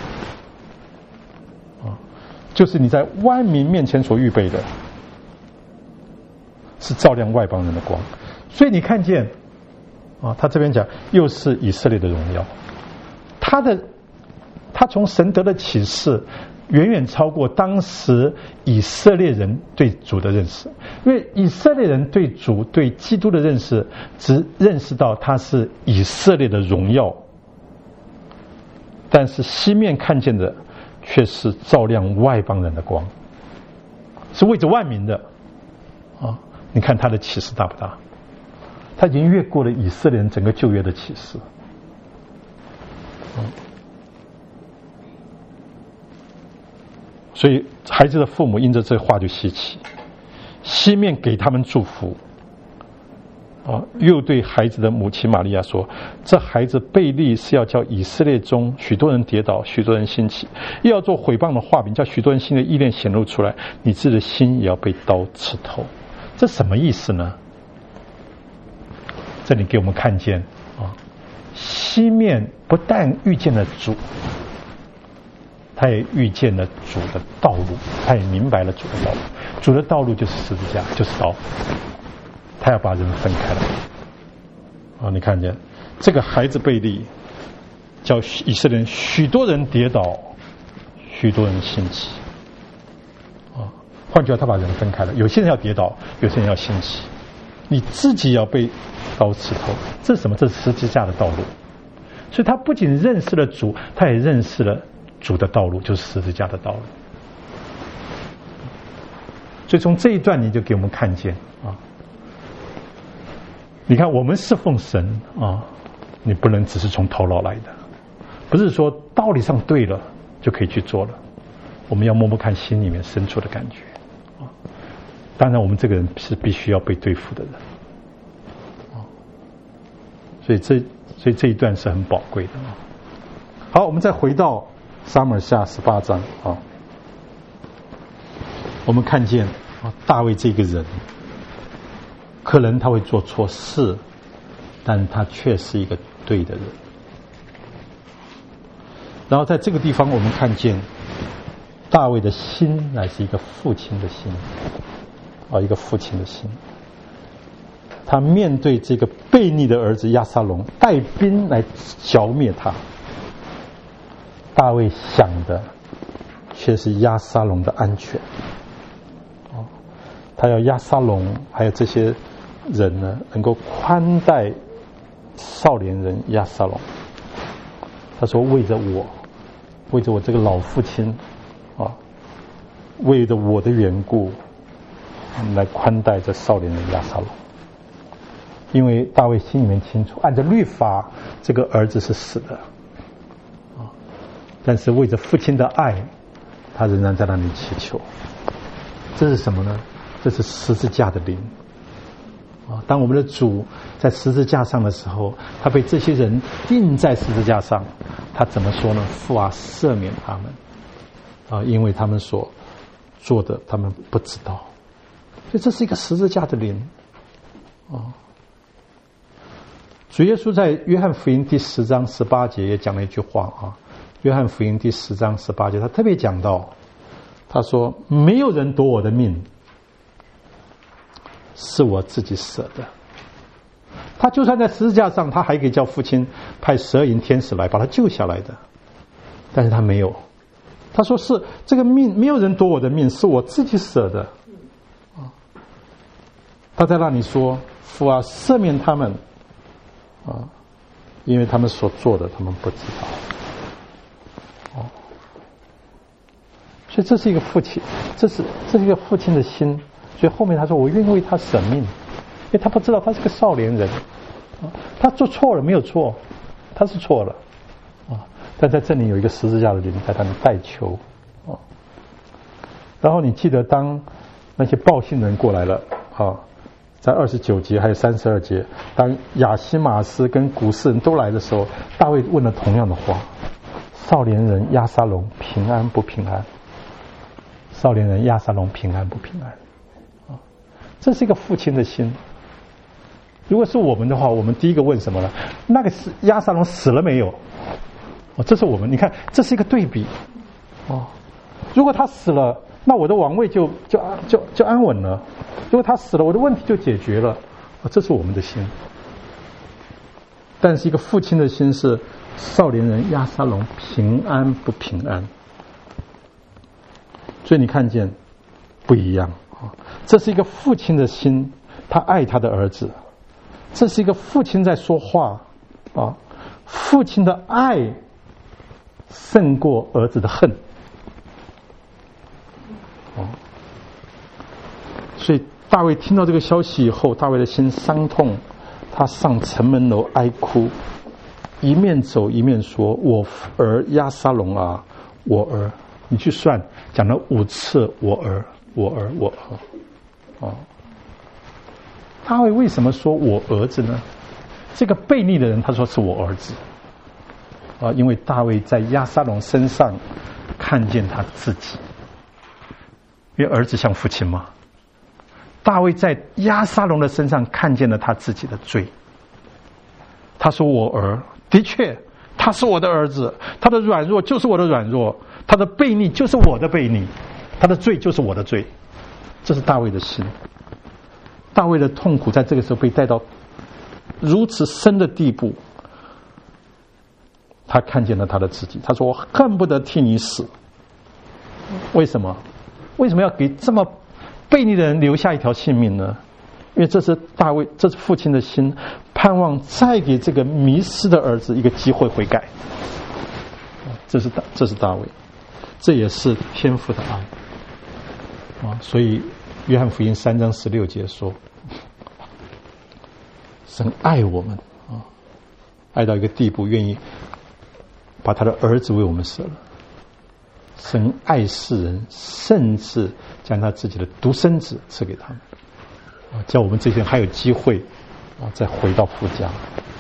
就是你在万民面前所预备的，是照亮外邦人的光。所以你看见他这边讲又是以色列的荣耀，他从神得的启示远远超过当时以色列人对主的认识。因为以色列人对主对基督的认识只认识到他是以色列的荣耀，但是西面看见的却是照亮外邦人的光，是为着万民的。你看他的启示大不大？他已经越过了以色列人整个旧约的启示。所以孩子的父母因着这话就稀奇，西面给他们祝福。又对孩子的母亲玛利亚说：这孩子被立是要叫以色列中许多人跌倒，许多人兴起，又要做毁谤的画饼，叫许多人心的意念显露出来，你自己的心也要被刀刺透。这什么意思呢？这里给我们看见西面不但遇见了主，他也遇见了主的道路，他也明白了主的道路。主的道路就是十字架，就是刀，他要把人分开来。你看见这个孩子被立，叫以色列人许多人跌倒，许多人兴起。换句话，他把人分开了，有些人要跌倒，有些人要兴起，你自己要被刀刺透。这是什么？这是十字架的道路。所以他不仅认识了主，他也认识了主的道路，就是十字架的道路。所以从这一段你就给我们看见你看我们侍奉神你不能只是从头脑来的，不是说道理上对了就可以去做了，我们要摸摸看心里面深处的感觉当然我们这个人是必须要被对付的人所以这一段是很宝贵的好，我们再回到撒母耳下18章我们看见大卫这个人可能他会做错事，但他却是一个对的人。然后在这个地方我们看见大卫的心乃是一个父亲的心一个父亲的心。他面对这个悖逆的儿子押沙龙，带兵来消灭他，大卫想的却是押沙龙的安全他要押沙龙还有这些人呢能够宽待少年人押沙龙。他说为着我这个老父亲为着我的缘故来宽待这少年人押沙龙。因为大卫心里面清楚，按照律法这个儿子是死的但是为着父亲的爱他仍然在那里祈求这是什么呢？这是十字架的灵啊！当我们的主在十字架上的时候，他被这些人钉在十字架上，他怎么说呢？父啊，赦免他们啊，因为他们所做的他们不知道。所以这是一个十字架的灵啊！主耶稣在约翰福音第10章18节也讲了一句话啊，约翰福音第10章18节，他特别讲到，他说：“没有人夺我的命，是我自己舍的。”他就算在十字架上，他还可以叫父亲派12营天使来把他救下来的，但是他没有。他说是这个命，没有人夺我的命，是我自己舍的。他在那里说：“父啊，赦免他们啊，因为他们所做的，他们不知道。”哦，所以这是一个父亲，这是一个父亲的心。所以后面他说：“我愿意为他舍命。”因为他不知道他是个少年人，他做错了没有错，他是错了啊，但在这里有一个十字架的灵在他们代求啊。然后你记得当那些报信人过来了啊，在29节还有32节，当亚西马斯跟古士人都来的时候，大卫问了同样的话：“少年人押沙龙平安不平安？”少年人押沙龙平安不平安？啊，这是一个父亲的心。如果是我们的话，我们第一个问什么呢？那个是押沙龙死了没有？哦，这是我们，你看，这是一个对比。哦，如果他死了，那我的王位就安稳了；如果他死了，我的问题就解决了。哦，这是我们的心。但是一个父亲的心是少年人押沙龙平安不平安？所以你看见不一样啊！这是一个父亲的心，他爱他的儿子。这是一个父亲在说话啊，父亲的爱胜过儿子的恨。哦，所以大卫听到这个消息以后，大卫的心伤痛，他上城门楼哀哭，一面走一面说：“我儿押沙龙啊，我儿。”你去算，讲了5次我儿，我儿，我儿。哦，大卫为什么说我儿子呢？这个悖逆的人他说是我儿子啊，因为大卫在押沙龙身上看见他自己，因为儿子像父亲嘛。大卫在押沙龙的身上看见了他自己的罪。他说我儿，的确他是我的儿子，他的软弱就是我的软弱，他的悖逆就是我的悖逆，他的罪就是我的罪。这是大卫的心。大卫的痛苦在这个时候被带到如此深的地步，他看见了他的自己。他说：“我恨不得替你死。”为什么？为什么要给这么悖逆的人留下一条性命呢？因为这是大卫，这是父亲的心，盼望再给这个迷失的儿子一个机会悔改。这是大卫，这也是天父的爱啊！所以约翰福音3章16节说：“神爱我们啊，爱到一个地步，愿意把他的儿子为我们舍了。神爱世人，甚至将他自己的独生子赐给他们啊，叫我们这些人还有机会啊，再回到父家。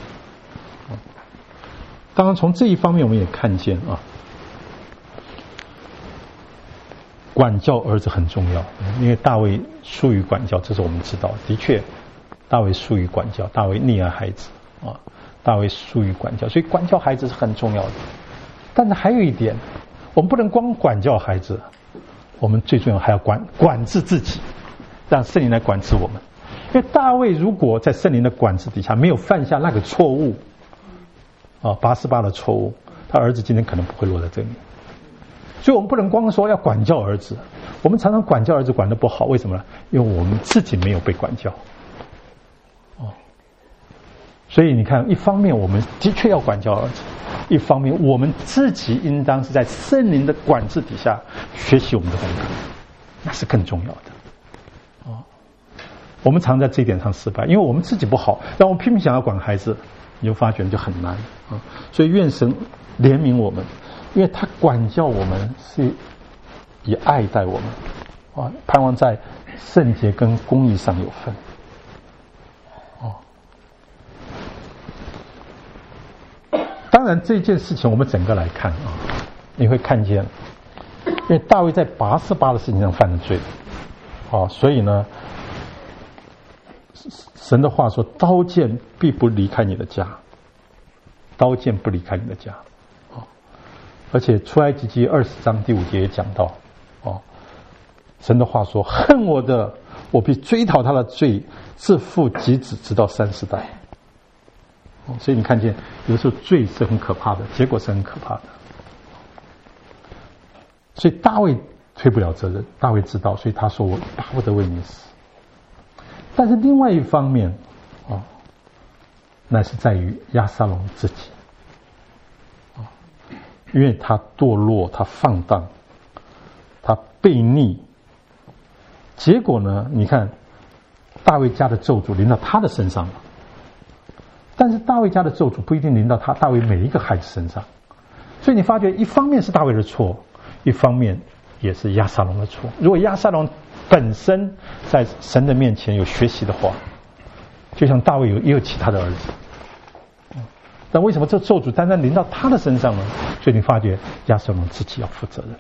当然，从这一方面我们也看见啊，管教儿子很重要，因为大卫疏于管教，这是我们知道的。的确，大卫疏于管教，大卫溺爱孩子啊，大卫疏于管教，所以管教孩子是很重要的。但是还有一点，我们不能光管教孩子，我们最重要还要管制自己，让圣灵来管制我们。因为大卫如果在圣灵的管制底下没有犯下那个错误啊，88的错误，他儿子今天可能不会落在这里。所以我们不能光说要管教儿子，我们常常管教儿子管得不好，为什么呢？因为我们自己没有被管教。所以你看，一方面我们的确要管教儿子，一方面我们自己应当是在圣灵的管制底下学习我们的功课，那是更重要的。我们常在这一点上失败，因为我们自己不好，让我们拼命想要管孩子，你就发觉就很难啊。所以愿神怜悯我们，因为他管教我们是以爱待我们盼望在圣洁跟公义上有份。当然这件事情我们整个来看你会看见，因为大卫在拔示巴的事情上犯了罪，所以呢，神的话说，刀剑必不离开你的家，刀剑不离开你的家。而且出埃及记20章第5节也讲到，神的话说，恨我的，我必追讨他的罪，自父及子，直到30代。所以你看见有时候罪是很可怕的，结果是很可怕的。所以大卫推不了责任，大卫知道，所以他说我巴不得为你死。但是另外一方面那是在于押沙龙自己，因为他堕落，他放荡，他悖逆，结果呢，你看大卫家的咒诅临到他的身上了。但是大卫家的咒诅不一定临到大卫每一个孩子身上，所以你发觉一方面是大卫的错，一方面也是押沙龙的错。如果押沙龙本身在神的面前有学习的话，就像大卫也有其他的儿子，但为什么这咒诅单单临到他的身上呢？所以你发觉押沙龙自己要负责任。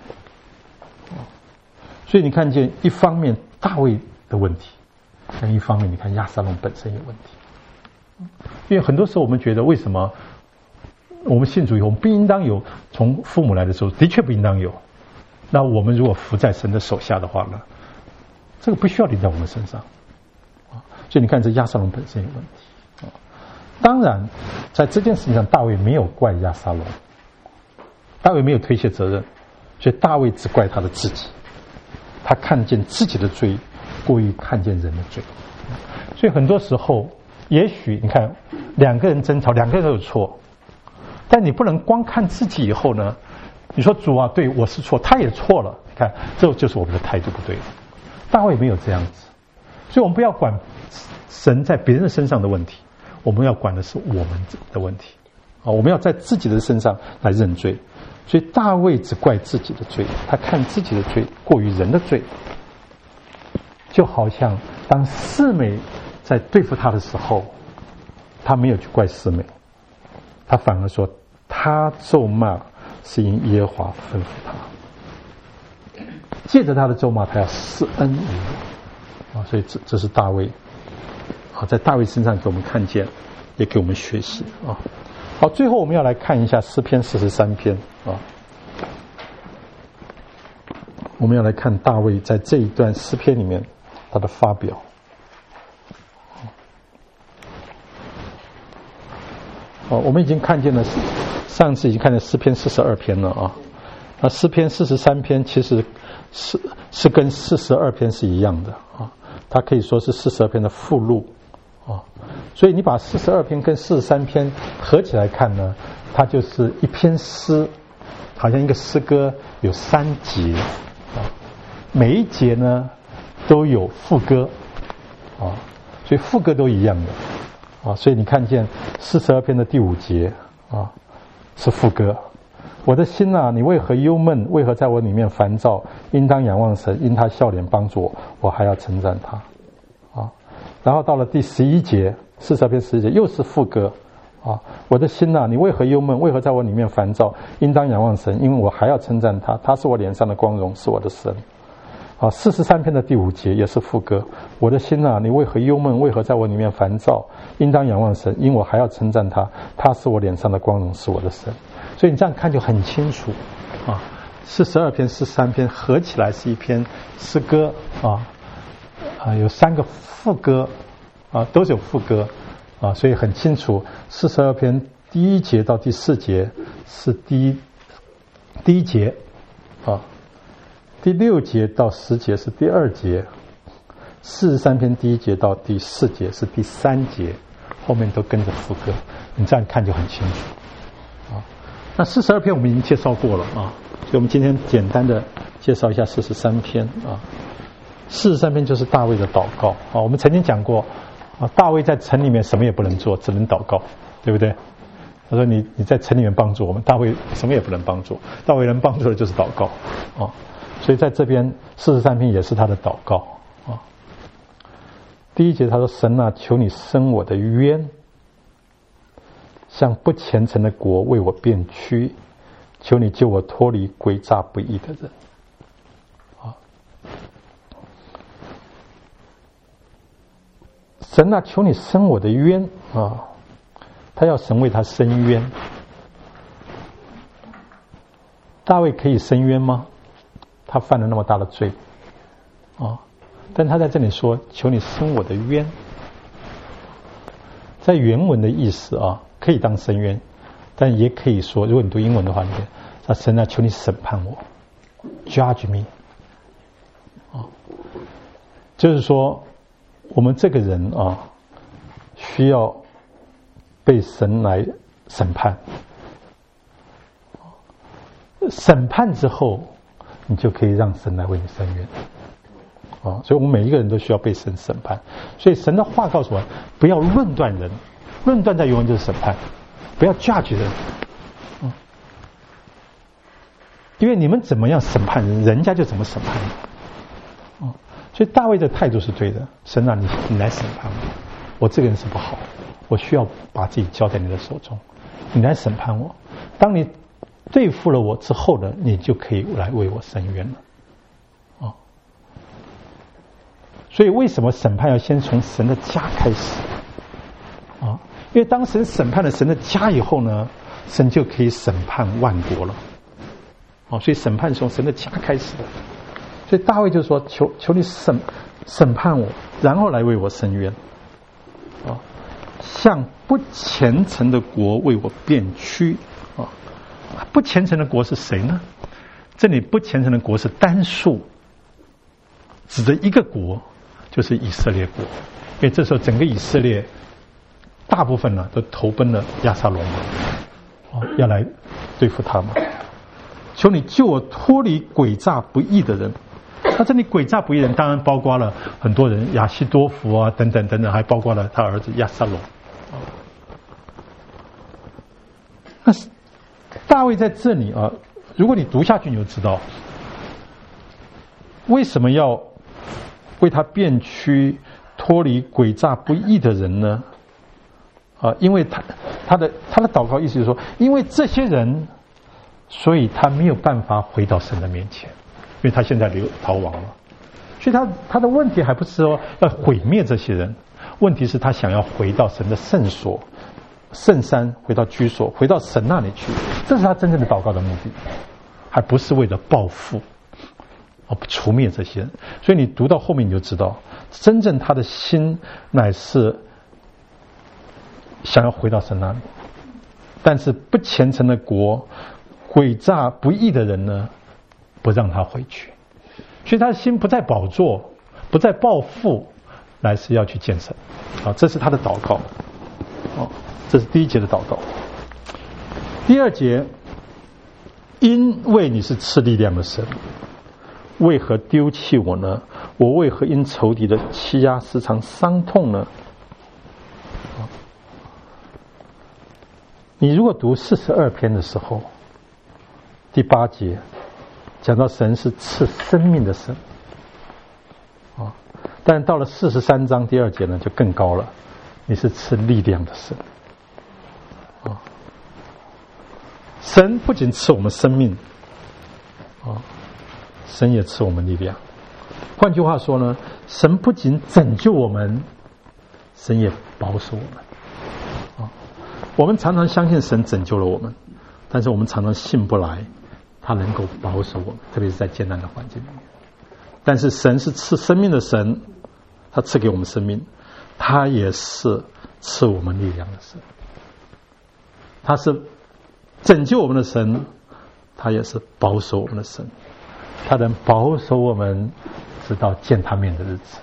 所以你看见一方面大卫的问题，但一方面你看押沙龙本身有问题。因为很多时候我们觉得，为什么我们信主以后，我们不应当有从父母来的时候，的确不应当有。那我们如果服在神的手下的话呢，这个不需要临在我们身上。所以你看，这押沙龙本身有问题。当然，在这件事情上，大卫没有怪押沙龙，大卫没有推卸责任，所以大卫只怪他的自己。他看见自己的罪，过于看见人的罪。所以很多时候，也许你看两个人争吵，两个人都有错，但你不能光看自己以后呢，你说主啊，对，我是错，他也错了，你看这就是我们的态度不对了。大卫没有这样子，所以我们不要管神在别人身上的问题，我们要管的是我们的问题我们要在自己的身上来认罪。所以大卫只怪自己的罪，他看自己的罪过于人的罪，就好像当示每在对付他的时候，他没有去怪示每，他反而说他咒骂是因耶和华吩咐他，借着他的咒骂，他要施恩于我所以这是大卫在大卫身上给我们看见，也给我们学习好，最后我们要来看一下诗篇43篇我们要来看大卫在这一段诗篇里面他的发表。我们已经看见了，上次已经看见诗篇42篇了那诗篇43篇其实是跟42篇是一样的它可以说是42篇的附录所以你把42篇跟43篇合起来看呢，它就是一篇诗，好像一个诗歌有3节每一节呢都有副歌所以副歌都一样的所以你看见42篇的第5节是副歌，我的心啊，你为何忧闷？为何在我里面烦躁？应当仰望神，因他笑脸帮助我，我还要称赞他然后到了第11节，42篇11节又是副歌我的心啊，你为何忧闷？为何在我里面烦躁？应当仰望神，因为我还要称赞他，他是我脸上的光荣，是我的神43篇的第5节也是副歌，我的心啊，你为何忧闷？为何在我里面烦躁？应当仰望神，因我还要称赞他，他是我脸上的光荣，是我的神。所以你这样看就很清楚42篇43篇合起来是一篇诗歌有3个副歌都是有副歌所以很清楚42篇第1节到第4节是第一节第6节到10节是第2节，43篇第1节到第4节是第3节，后面都跟着副歌，你这样看就很清楚那42篇我们已经介绍过了所以我们今天简单的介绍一下43篇43篇就是大卫的祷告我们曾经讲过大卫在城里面什么也不能做，只能祷告，对不对？他说你在城里面帮助我们，大卫什么也不能帮助，大卫能帮助的就是祷告所以在这边43篇也是他的祷告啊。第1节他说：“神啊，求你伸我的冤，向不虔诚的国为我辩屈，求你救我脱离诡诈不义的人。”啊，神啊，求你伸我的冤啊！他要神为他伸冤。大卫可以伸冤吗？他犯了那么大的罪啊！但他在这里说：“求你伸我的冤。”在原文的意思啊，可以当伸冤，但也可以说，如果你读英文的话，那神啊，求你审判我 ，judge me 啊，就是说我们这个人啊，需要被神来审判。审判之后，你就可以让神来为你伸冤。所以我们每一个人都需要被神审判。所以神的话告诉我，不要论断人，论断在原文就是审判，不要 judge 人。因为你们怎么样审判人，人家就怎么审判你。所以大卫的态度是对的，神啊，你来审判我这个人是不好，我需要把自己交在你的手中，你来审判我。当你对付了我之后呢，你就可以来为我伸冤了。所以为什么审判要先从神的家开始？因为当神审判了神的家以后呢，神就可以审判万国了。所以审判从神的家开始的。所以大卫就说：“求你审判我，然后来为我伸冤。向不虔诚的国为我辩屈。”不虔诚的国是谁呢？这里不虔诚的国是单数，指着一个国，就是以色列国。因为这时候整个以色列大部分呢都投奔了亚撒龙，要来对付他们。求你救我脱离诡诈不义的人。那这里诡诈不义人当然包括了很多人，亚希多弗啊等等等等，还包括了他儿子亚撒龙。那大卫在这里啊，如果你读下去你就知道为什么要为他辩屈脱离诡诈不义的人呢？因为他的祷告意思就是说，因为这些人，所以他没有办法回到神的面前，因为他现在逃亡了。所以他的问题还不是说要毁灭这些人，问题是他想要回到神的圣所、圣山，回到居所，回到神那里去，这是他真正的祷告的目的，还不是为了报复，除灭这些人。所以你读到后面你就知道，真正他的心乃是想要回到神那里，但是不虔诚的国、诡诈不义的人呢，不让他回去。所以他的心不在宝座，不在报复，乃是要去见神。这是他的祷告。这是第1节的祷告。第2节，因为你是赐力量的神，为何丢弃我呢？我为何因仇敌的欺压时常伤痛呢？你如果读42篇的时候，第8节讲到神是赐生命的神，但到了43章第2节呢，就更高了，你是赐力量的神。神不仅赐我们生命，神也赐我们力量。换句话说呢，神不仅拯救我们，神也保守我们。我们常常相信神拯救了我们，但是我们常常信不来他能够保守我们，特别是在艰难的环境里面。但是神是赐生命的神，他赐给我们生命，他也是赐我们力量的神。他是拯救我们的神，他也是保守我们的神，他能保守我们直到见他面的日子。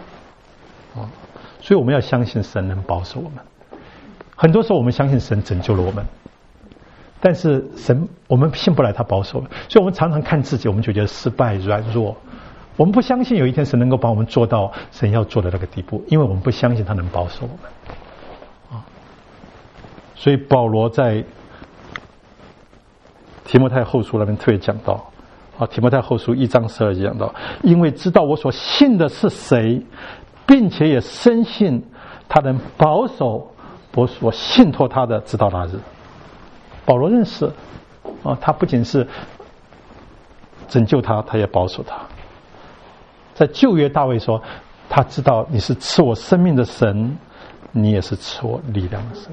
所以我们要相信神能保守我们。很多时候我们相信神拯救了我们，但是神我们信不来他保守，所以我们常常看自己，我们就觉得失败软弱，我们不相信有一天神能够把我们做到神要做的那个地步，因为我们不相信他能保守我们。所以保罗在提摩太后书那边特别讲到， 提摩太后书1章12节讲到，因为知道我所信的是谁，并且也深信他能保守我所信托他的直到那日。保罗认识他不仅是拯救他，他也保守他。在旧约大卫说，他知道你是赐我生命的神，你也是赐我力量的神。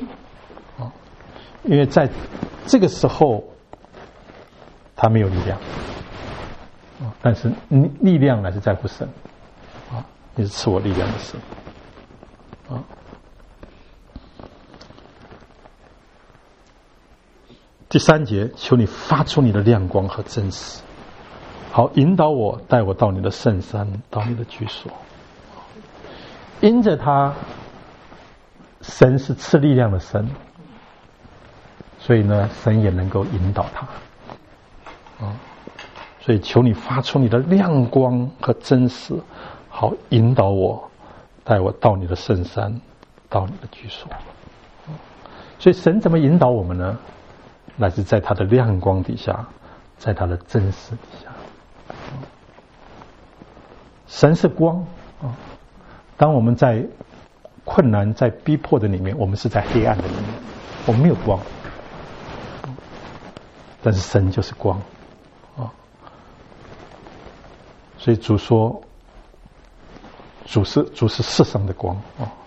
因为在这个时候他没有力量，但是力量乃是在乎神，你是赐我力量的神。第3节，求你发出你的亮光和真实，好引导我，带我到你的圣山，到你的居所。因着他，神是赐力量的神，所以呢，神也能够引导他。所以求你发出你的亮光和真实，好引导我，带我到你的圣山，到你的居所。所以神怎么引导我们呢？乃是在他的亮光底下，在他的真实底下。神是光当我们在困难、在逼迫的里面，我们是在黑暗的里面，我们没有光。但是神就是光所以主说，主是世上的光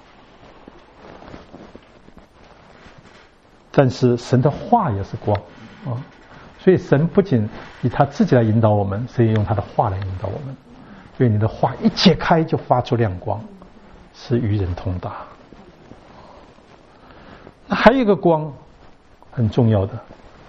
但是神的话也是光所以神不仅以他自己来引导我们，神也用他的话来引导我们。所以你的话一解开就发出亮光，是与人同达。那还有一个光很重要的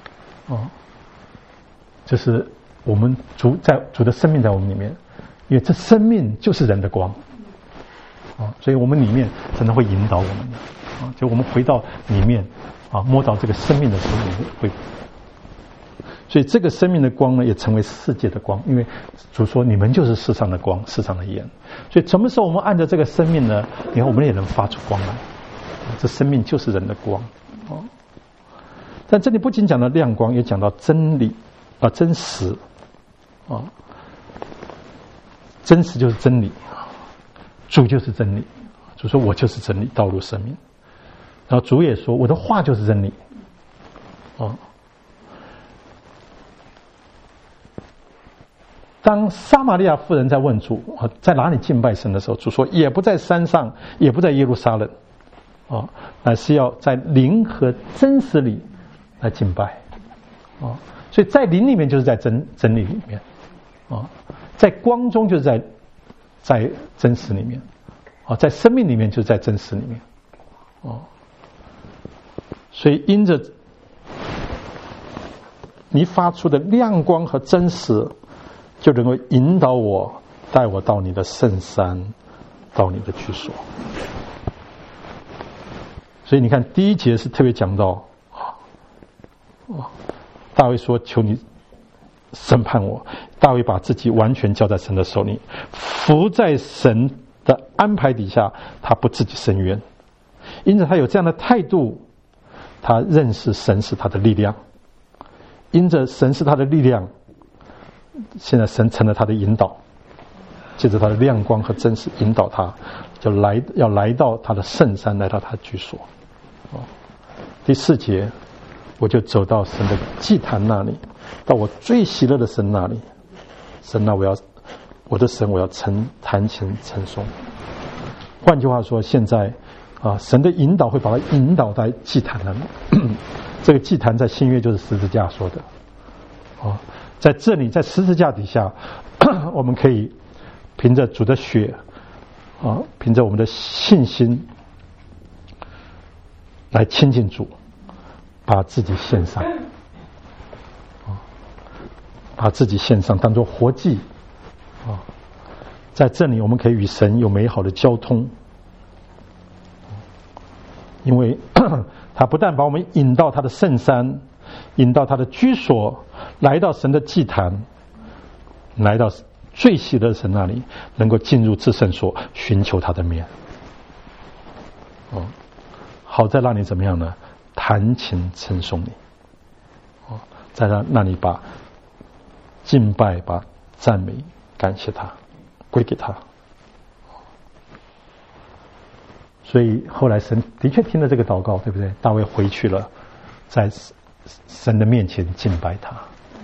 就是我们主的生命在我们里面，因为这生命就是人的光所以我们里面真的会引导我们的就我们回到里面摸到这个生命的时候，会所以这个生命的光呢，也成为世界的光。因为主说你们就是世上的光，世上的盐。所以什么时候我们按照这个生命呢，你看我们也能发出光来。这生命就是人的光但这里不仅讲到亮光，也讲到真理真实真实就是真理，主就是真理。主说我就是真理，道路生命。然后主也说我的话就是真理当撒玛利亚妇人在问主在哪里敬拜神的时候，主说也不在山上，也不在耶路撒冷乃是要在灵和真实里来敬拜所以在灵里面就是在真理里面在光中就是在真实里面在生命里面就是在真实里面所以因着你发出的亮光和真实，就能够引导我，带我到你的圣山，到你的居所。所以你看第1节是特别讲到大卫说求你审判我。大卫把自己完全交在神的手里，伏在神的安排底下，他不自己伸冤。因此他有这样的态度，他认识神是他的力量，因着神是他的力量，现在神成了他的引导，借着他的亮光和真实引导他，要来到他的圣山，来到他的居所第4节，我就走到神的祭坛那里，到我最喜乐的神那里。神啊，我的神，我要弹琴称颂。换句话说，现在神的引导会把他引导在祭坛那里这个祭坛在新约就是十字架说的在这里，在十字架底下我们可以凭着主的血凭着我们的信心来亲近主，把自己献上把自己献上当作活祭在这里我们可以与神有美好的交通，因为他不但把我们引到他的圣山，引到他的居所，来到神的祭坛，来到最喜乐的神那里，能够进入至圣所，寻求他的面好在那里怎么样呢？弹琴称颂你在那里把敬拜，把赞美、感谢他归给他。所以后来神的确听了这个祷告，对不对？大卫回去了，在神的面前敬拜他。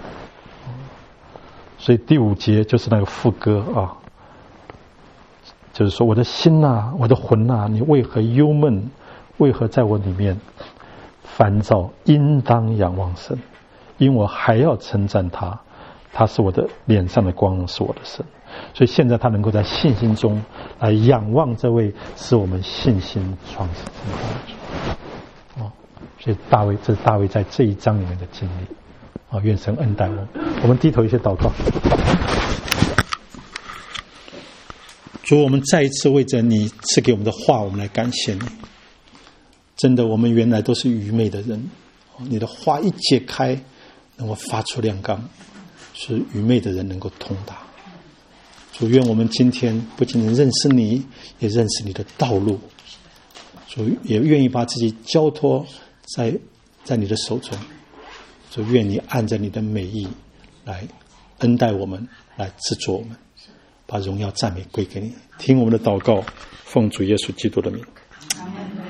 所以第5节就是那个副歌啊，就是说我的心啊，我的魂啊，你为何忧闷？为何在我里面烦躁？应当仰望神，因我还要称赞他，他是我的脸上的光，是我的神。所以现在他能够在信心中来仰望这位使我们信心创始成终的主。所以这是大卫在这一章里面的经历。愿神恩待我们。我们低头一些祷告。主，我们再一次为着你赐给我们的话，我们来感谢你。真的，我们原来都是愚昧的人，你的话一解开，能够发出亮光，使愚昧的人能够通达。主，愿我们今天不仅仅认识你，也认识你的道路。主，也愿意把自己交托在你的手中。主，愿你按着你的美意来恩待我们，来制作我们，把荣耀赞美归给你。听我们的祷告，奉主耶稣基督的名。